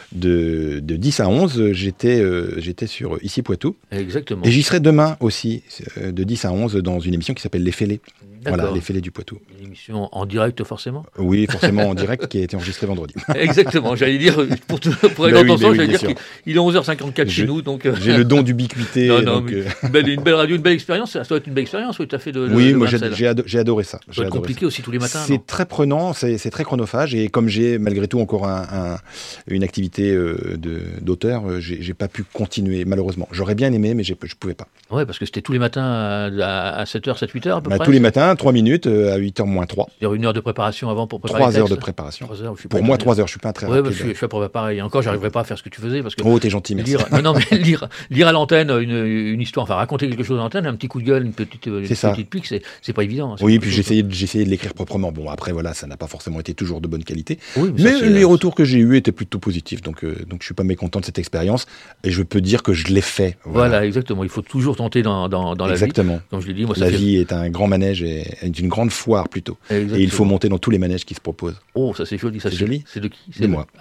de, de dix à onze, j'étais, euh, j'étais sur Ici Poitou. Exactement. Et j'y serai demain aussi, euh, de dix à onze, dans une émission qui s'appelle Les Fêlés. D'accord. Voilà, Les Fêlés du Poitou. Une émission en direct, forcément ? Oui, forcément en direct, qui a été enregistrée vendredi. Exactement, j'allais dire, pour, tout, pour bah être oui, j'allais oui, dire qu'il est onze heures cinquante-quatre je, chez nous. Donc... J'ai le don d'ubiquité. Non, non, donc, euh... une, belle, une belle radio, une belle expérience. Ça doit être une belle expérience, oui, tu as fait de. Oui, de moi j'ai, j'ai, ado- j'ai adoré ça. Ça doit être compliqué ça. Aussi tous les matins. C'est non très prenant, c'est, c'est très chronophage. Et comme j'ai malgré tout encore un, un, une activité euh, de, d'auteur, euh, j'ai, j'ai pas pu continuer, malheureusement. J'aurais bien aimé, mais j'ai, je pouvais pas. Ouais, parce que c'était tous les matins à, à sept heures, sept, huit heures à peu bah, près. Tous les matins, trois minutes, euh, à huit heures moins trois. C'est-à-dire une heure de préparation avant pour préparer. Trois heures de préparation. Trois heures, pour moi, trois heures, je suis pas un très ouais, rapide. bah, je, suis, je suis pas pareil. Encore, j'arriverai pas à faire ce que tu faisais parce que. Oh, t'es gentil, merci. Lire, non, non, mais lire, lire à l'antenne une, une histoire, enfin raconter quelque chose à l'antenne, un petit coup de gueule, une petite, une petite pique, c'est, c'est pas évident. C'est oui, puis j'essayais de, j'essayais de l'écrire proprement. Bon, après, voilà, ça n'a pas forcément été toujours de bonne qualité. Oui, mais, mais ça, les retours que j'ai eus étaient plutôt positifs, donc, euh, donc je suis pas mécontent de cette expérience et je peux dire que je l'ai fait. Voilà, voilà exactement. Il faut toujours tenter dans, dans, dans la exactement. vie. Comme je l'ai dit, moi, ça la fait... vie est un grand manège et est une grande foire plutôt. Exactement. Et il faut monter dans tous les manèges qui se proposent. Oh, ça c'est joli, ça c'est, c'est joli. C'est de qui ? C'est de moi. Ah, de toi.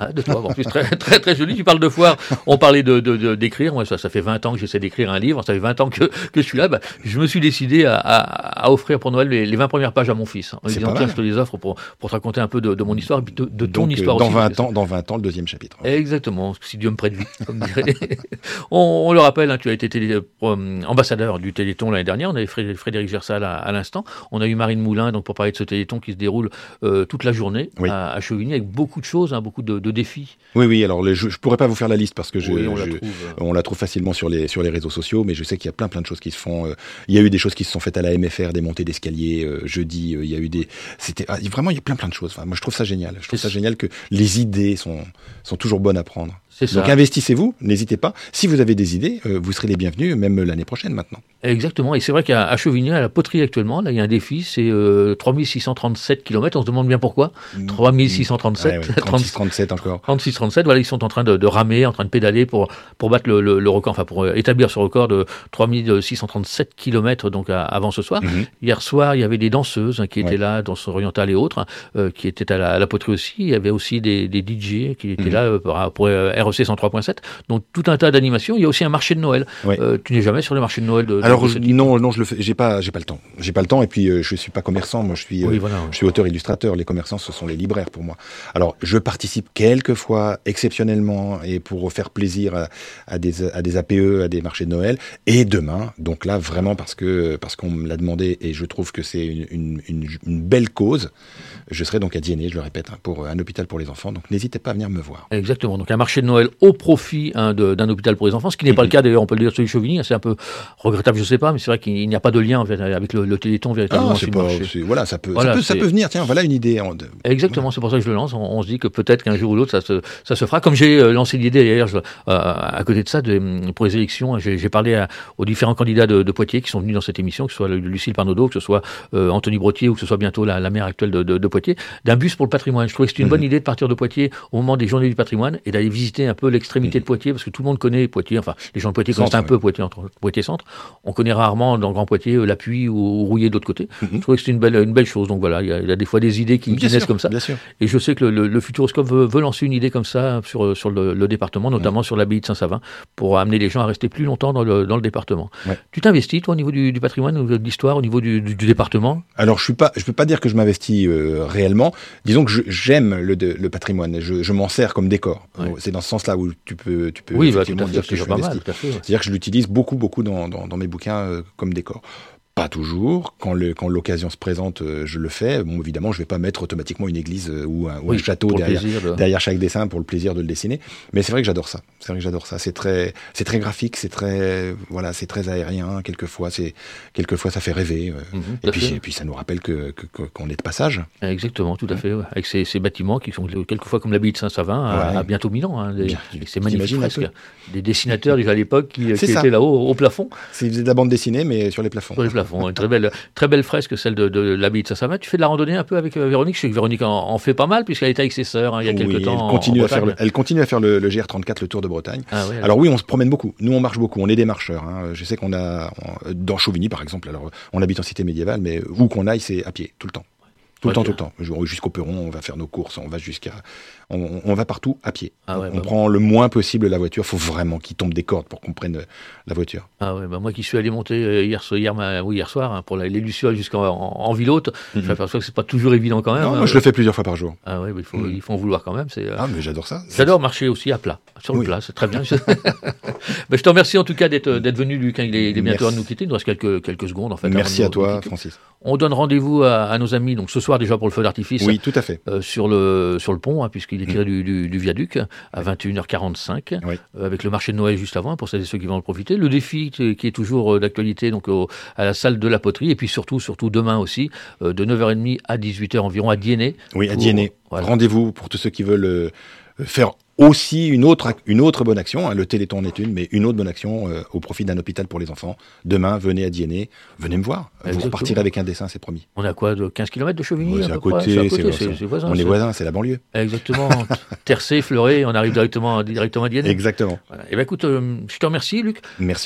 en plus très, très, très joli. Tu parles de foire, on parlait de, de, de, d'écrire. Moi, ça, ça fait vingt ans que j'essaie d'écrire un livre, ça fait vingt ans que, que je suis là. Bah, je me suis décidé à, à, à offrir pour Noël les, les vingt premières pages à mon fils. En lui disant, tiens, je te les offre pour, pour te raconter un peu de, de mon histoire et puis de, de ton Donc, histoire dans aussi. vingt ans, dans vingt ans, le deuxième chapitre. Exactement, si Dieu me prête vie, comme dirait. on, on le rappelle, hein, tu as été télé, euh, ambassadeur du Téléthon l'année dernière. On avait Frédéric Gersal à, à l'instant. On a eu Marine Moulin donc, pour parler de ce Téléthon qui se déroule euh, toute la journée oui. à, à Chevigny avec beaucoup de choses, hein, beaucoup de, de défis. Oui, oui, alors les, je ne pourrais pas vous faire la liste parce que je, oui, on, je, la trouve. on la trouve facilement sur les, sur les réseaux sociaux, mais je sais qu'il y a plein plein de choses qui se font. Euh, il y a eu des choses qui se sont faites à la M F R, des montées d'escalier euh, jeudi, euh, il y a eu des... C'était, ah, vraiment, il y a plein plein de choses. Enfin, moi, je trouve ça génial. Je trouve ça génial que les idées sont, sont toujours bonnes à prendre. C'est ça. Donc investissez-vous, n'hésitez pas. Si vous avez des idées, euh, vous serez les bienvenus, même l'année prochaine maintenant. Exactement, et c'est vrai qu'à Chevigny, à la poterie actuellement, là il y a un défi, c'est euh, trois mille six cent trente-sept kilomètres, on se demande bien pourquoi. trois mille six cent trente-sept. Ouais, ouais, trente-six trente-sept encore. trente-six trente-sept, voilà, ils sont en train de, de ramer, en train de pédaler pour, pour battre le, le, le record, enfin pour établir ce record de trois mille six cent trente-sept kilomètres donc à, avant ce soir. Mm-hmm. Hier soir, il y avait des danseuses hein, qui étaient ouais. là, danse orientale et autres, hein, euh, qui étaient à la, à la poterie aussi. Il y avait aussi des, des D J qui étaient mm-hmm. là euh, pour, pour euh, R E C cent trois point sept. Donc tout un tas d'animations. Il y a aussi un marché de Noël. Ouais. Euh, tu n'es jamais sur le marché de Noël de, de Alors de non, non, je le fais. J'ai pas, j'ai pas le temps. J'ai pas le temps. Et puis euh, je suis pas commerçant. Moi, je suis, oui, euh, voilà, ouais. je suis auteur-illustrateur. Les commerçants, ce sont les libraires pour moi. Alors je participe quelquefois, exceptionnellement, et pour faire plaisir à, à des, à des A P E, à des marchés de Noël. Et demain, donc là vraiment parce que parce qu'on me l'a demandé et je trouve que c'est une, une, une, une belle cause. Je serai donc à Diennet, je le répète, hein, pour un hôpital pour les enfants. Donc n'hésitez pas à venir me voir. Exactement. Donc un marché de Noël au profit hein, de, d'un hôpital pour les enfants, ce qui n'est pas mm-hmm. le cas d'ailleurs, on peut le dire sur les Chevigny, c'est un peu regrettable, je sais pas, mais c'est vrai qu'il n'y a pas de lien avec le, le Téléthon véritablement. Ah, c'est pas, c'est, voilà, ça peut, voilà, ça, peut, ça peut venir. Tiens, voilà une idée. De... Exactement, c'est pour ça que je le lance. On, on se dit que peut-être qu'un jour ou l'autre, ça se, ça se fera. Comme j'ai euh, lancé l'idée d'ailleurs, je, euh, à côté de ça, de, pour les élections, j'ai, j'ai parlé à, aux différents candidats de, de Poitiers qui sont venus dans cette émission, que ce soit Lucille Parnaudot, que ce soit euh, Anthony Brottier ou que ce soit bientôt la, la maire actuelle de, de, de Poitiers, d'un bus pour le patrimoine. Je trouvais que c'était une mm-hmm. bonne idée de partir de Poitiers au moment des Journées du patrimoine et d'aller visiter un peu l'extrémité mm-hmm. de Poitiers, parce que tout le monde connaît Poitiers, enfin les gens de Poitiers connaissent un peu Poitiers, entre Poitiers Centre. On connaît rarement dans le Grand Poitiers euh, l'Appui ou, ou Rouillé de l'autre côté. Mm-hmm. Je trouvais que c'était une belle, une belle chose. Donc voilà, il y, a, il y a des fois des idées qui, qui naissent comme ça. Et je sais que le, le, le Futuroscope veut, veut lancer une idée comme ça sur, sur le, le département, notamment mm-hmm. sur l'abbaye de Saint-Savin, pour amener les gens à rester plus longtemps dans le, dans le département. Ouais. Tu t'investis toi au niveau du, du patrimoine, au niveau de l'histoire, au niveau du, du, du département? Alors je suis pas, je peux pas dire que je m'investis euh, réellement. Disons que je, j'aime le, le patrimoine. Je, je m'en sers comme décor. Ouais. C'est dans ce sens-là où tu peux, tu peux oui, effectivement bah, dire fait, que je suis investi. Mal, fait, ouais. C'est-à-dire que je l'utilise beaucoup, beaucoup dans, dans, dans mes bouquins euh, comme décor. Pas toujours. Quand, le, quand l'occasion se présente, euh, je le fais. Bon, évidemment, je vais pas mettre automatiquement une église euh, ou, un, ou oui, un château derrière, de... derrière chaque dessin pour le plaisir de le dessiner. Mais c'est vrai que j'adore ça. C'est vrai que j'adore ça. C'est très, c'est très graphique, c'est très, voilà, c'est très aérien. Quelquefois, c'est, quelquefois, ça fait rêver. Euh, mm-hmm, et puis, et puis, ça nous rappelle que, que, que qu'on est de passage. Exactement, tout à fait. Ouais. Avec ces, ces bâtiments qui sont quelquefois comme l'abbaye de Saint-Savin, à, ouais. à bientôt mille ans. Hein, des, Bien, ces magnifiques fresques. Des dessinateurs déjà à l'époque qui, qui étaient là-haut au, au plafond. C'est de la bande dessinée, mais sur les plafonds. Sur les plafonds. Une très belle. Très belle fresque, celle de, de l'abbaye de Saint-Savin. Tu fais de la randonnée un peu avec euh, Véronique. Je sais que Véronique en, en fait pas mal, puisqu'elle était avec ses sœurs hein, il y a quelques oui, temps. Elle continue, en, en à faire le, elle continue à faire le, le G R trente-quatre, le Tour de Bretagne. Ah, ouais, alors. alors oui, on se promène beaucoup. Nous, on marche beaucoup. On est des marcheurs. Hein. Je sais qu'on a, on, dans Chauvigny, par exemple, alors on habite en cité médiévale, mais où qu'on aille, c'est à pied, tout le temps. Tout le temps, tout le temps. Jusqu'au Perron, on va faire nos courses, on va jusqu'à, on, on va partout à pied. Ah ouais, on bah prend bon. le moins possible la voiture. Il faut vraiment qu'il tombe des cordes pour qu'on prenne la voiture. Ah ouais, bah moi qui suis allé monter hier, hier, oui, hier soir hein, pour les Lucioles jusqu'en en, en ville haute, mm-hmm. je m'aperçois que c'est pas toujours évident quand même. Non, hein, moi je le fais plusieurs fois par jour. Ah ouais, bah, il faut, mm. il faut en vouloir quand même. C'est, ah mais j'adore ça. J'adore marcher aussi à plat, sur le oui. plat, c'est très bien. bah, je te remercie en tout cas d'être, d'être venu, Luc. Hein, il est, il est bientôt à nous quitter. Il nous reste quelques quelques secondes en fait. Merci à toi, Francis. On donne rendez-vous à, à nos amis donc ce soir déjà pour le feu d'artifice. Oui, tout à fait. Euh, sur le sur le pont hein, puisqu'il est tiré mmh. du, du, du viaduc à vingt et une heures quarante-cinq oui. euh, avec le marché de Noël juste avant pour celles et ceux qui vont en profiter. Le défi qui est, qui est toujours euh, d'actualité donc au, à la salle de la poterie et puis surtout surtout demain aussi euh, de neuf heures trente à dix-huit heures environ à Diennet. Oui, à Diennet. Voilà. Rendez-vous pour tous ceux qui veulent euh, faire aussi une autre, une autre bonne action, hein, le Téléthon en est une, mais une autre bonne action euh, au profit d'un hôpital pour les enfants. Demain, venez à Diennet, venez me voir. Exactement. Vous repartirez avec un dessin, c'est promis. On a quoi, de quinze kilomètres de Chevigny ouais, c'est, à côté, c'est à côté, c'est, c'est, c'est voisin. On est voisins, c'est la banlieue. Exactement. Tercé, Fleuré, on arrive directement, directement à Diennet. Exactement. Voilà. Et ben écoute, euh, je te remercie, Luc. Merci à toi.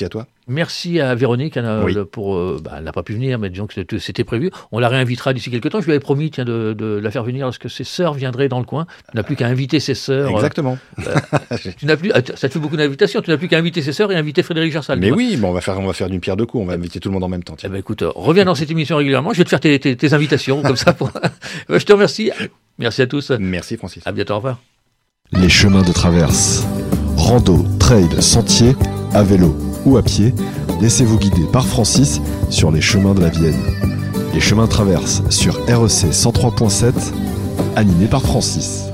Merci à Véronique hein, Oui. le- pour. Euh, bah, elle n'a pas pu venir, mais disons que c'était- c'était prévu. On la réinvitera d'ici quelques temps. Je lui avais promis tiens, de, de la faire venir lorsque ses sœurs viendraient dans le coin. Tu n'as plus qu'à inviter ses sœurs. Exactement. euh, tu n'as plus, ah, ça te fait beaucoup d'invitations. Tu n'as plus qu'à inviter ses sœurs et inviter Frédéric Gersal. Mais tu vois. oui, bon, on va faire, on va faire d'une pierre deux coups. On va inviter tout le monde en même temps. Eh tiens. ben, écoute, euh, reviens dans cette émission régulièrement. Je vais te faire tes, tes- tes invitations comme ça. Pour... Ouais, je te remercie. Merci à tous. Merci Francis. À bientôt. Au revoir. Les chemins de traverse. Rando, trail, sentier, à vélo ou à pied, laissez-vous guider par Francis sur les chemins de la Vienne. Les chemins de traverse sur R E C cent trois point sept, animé par Francis.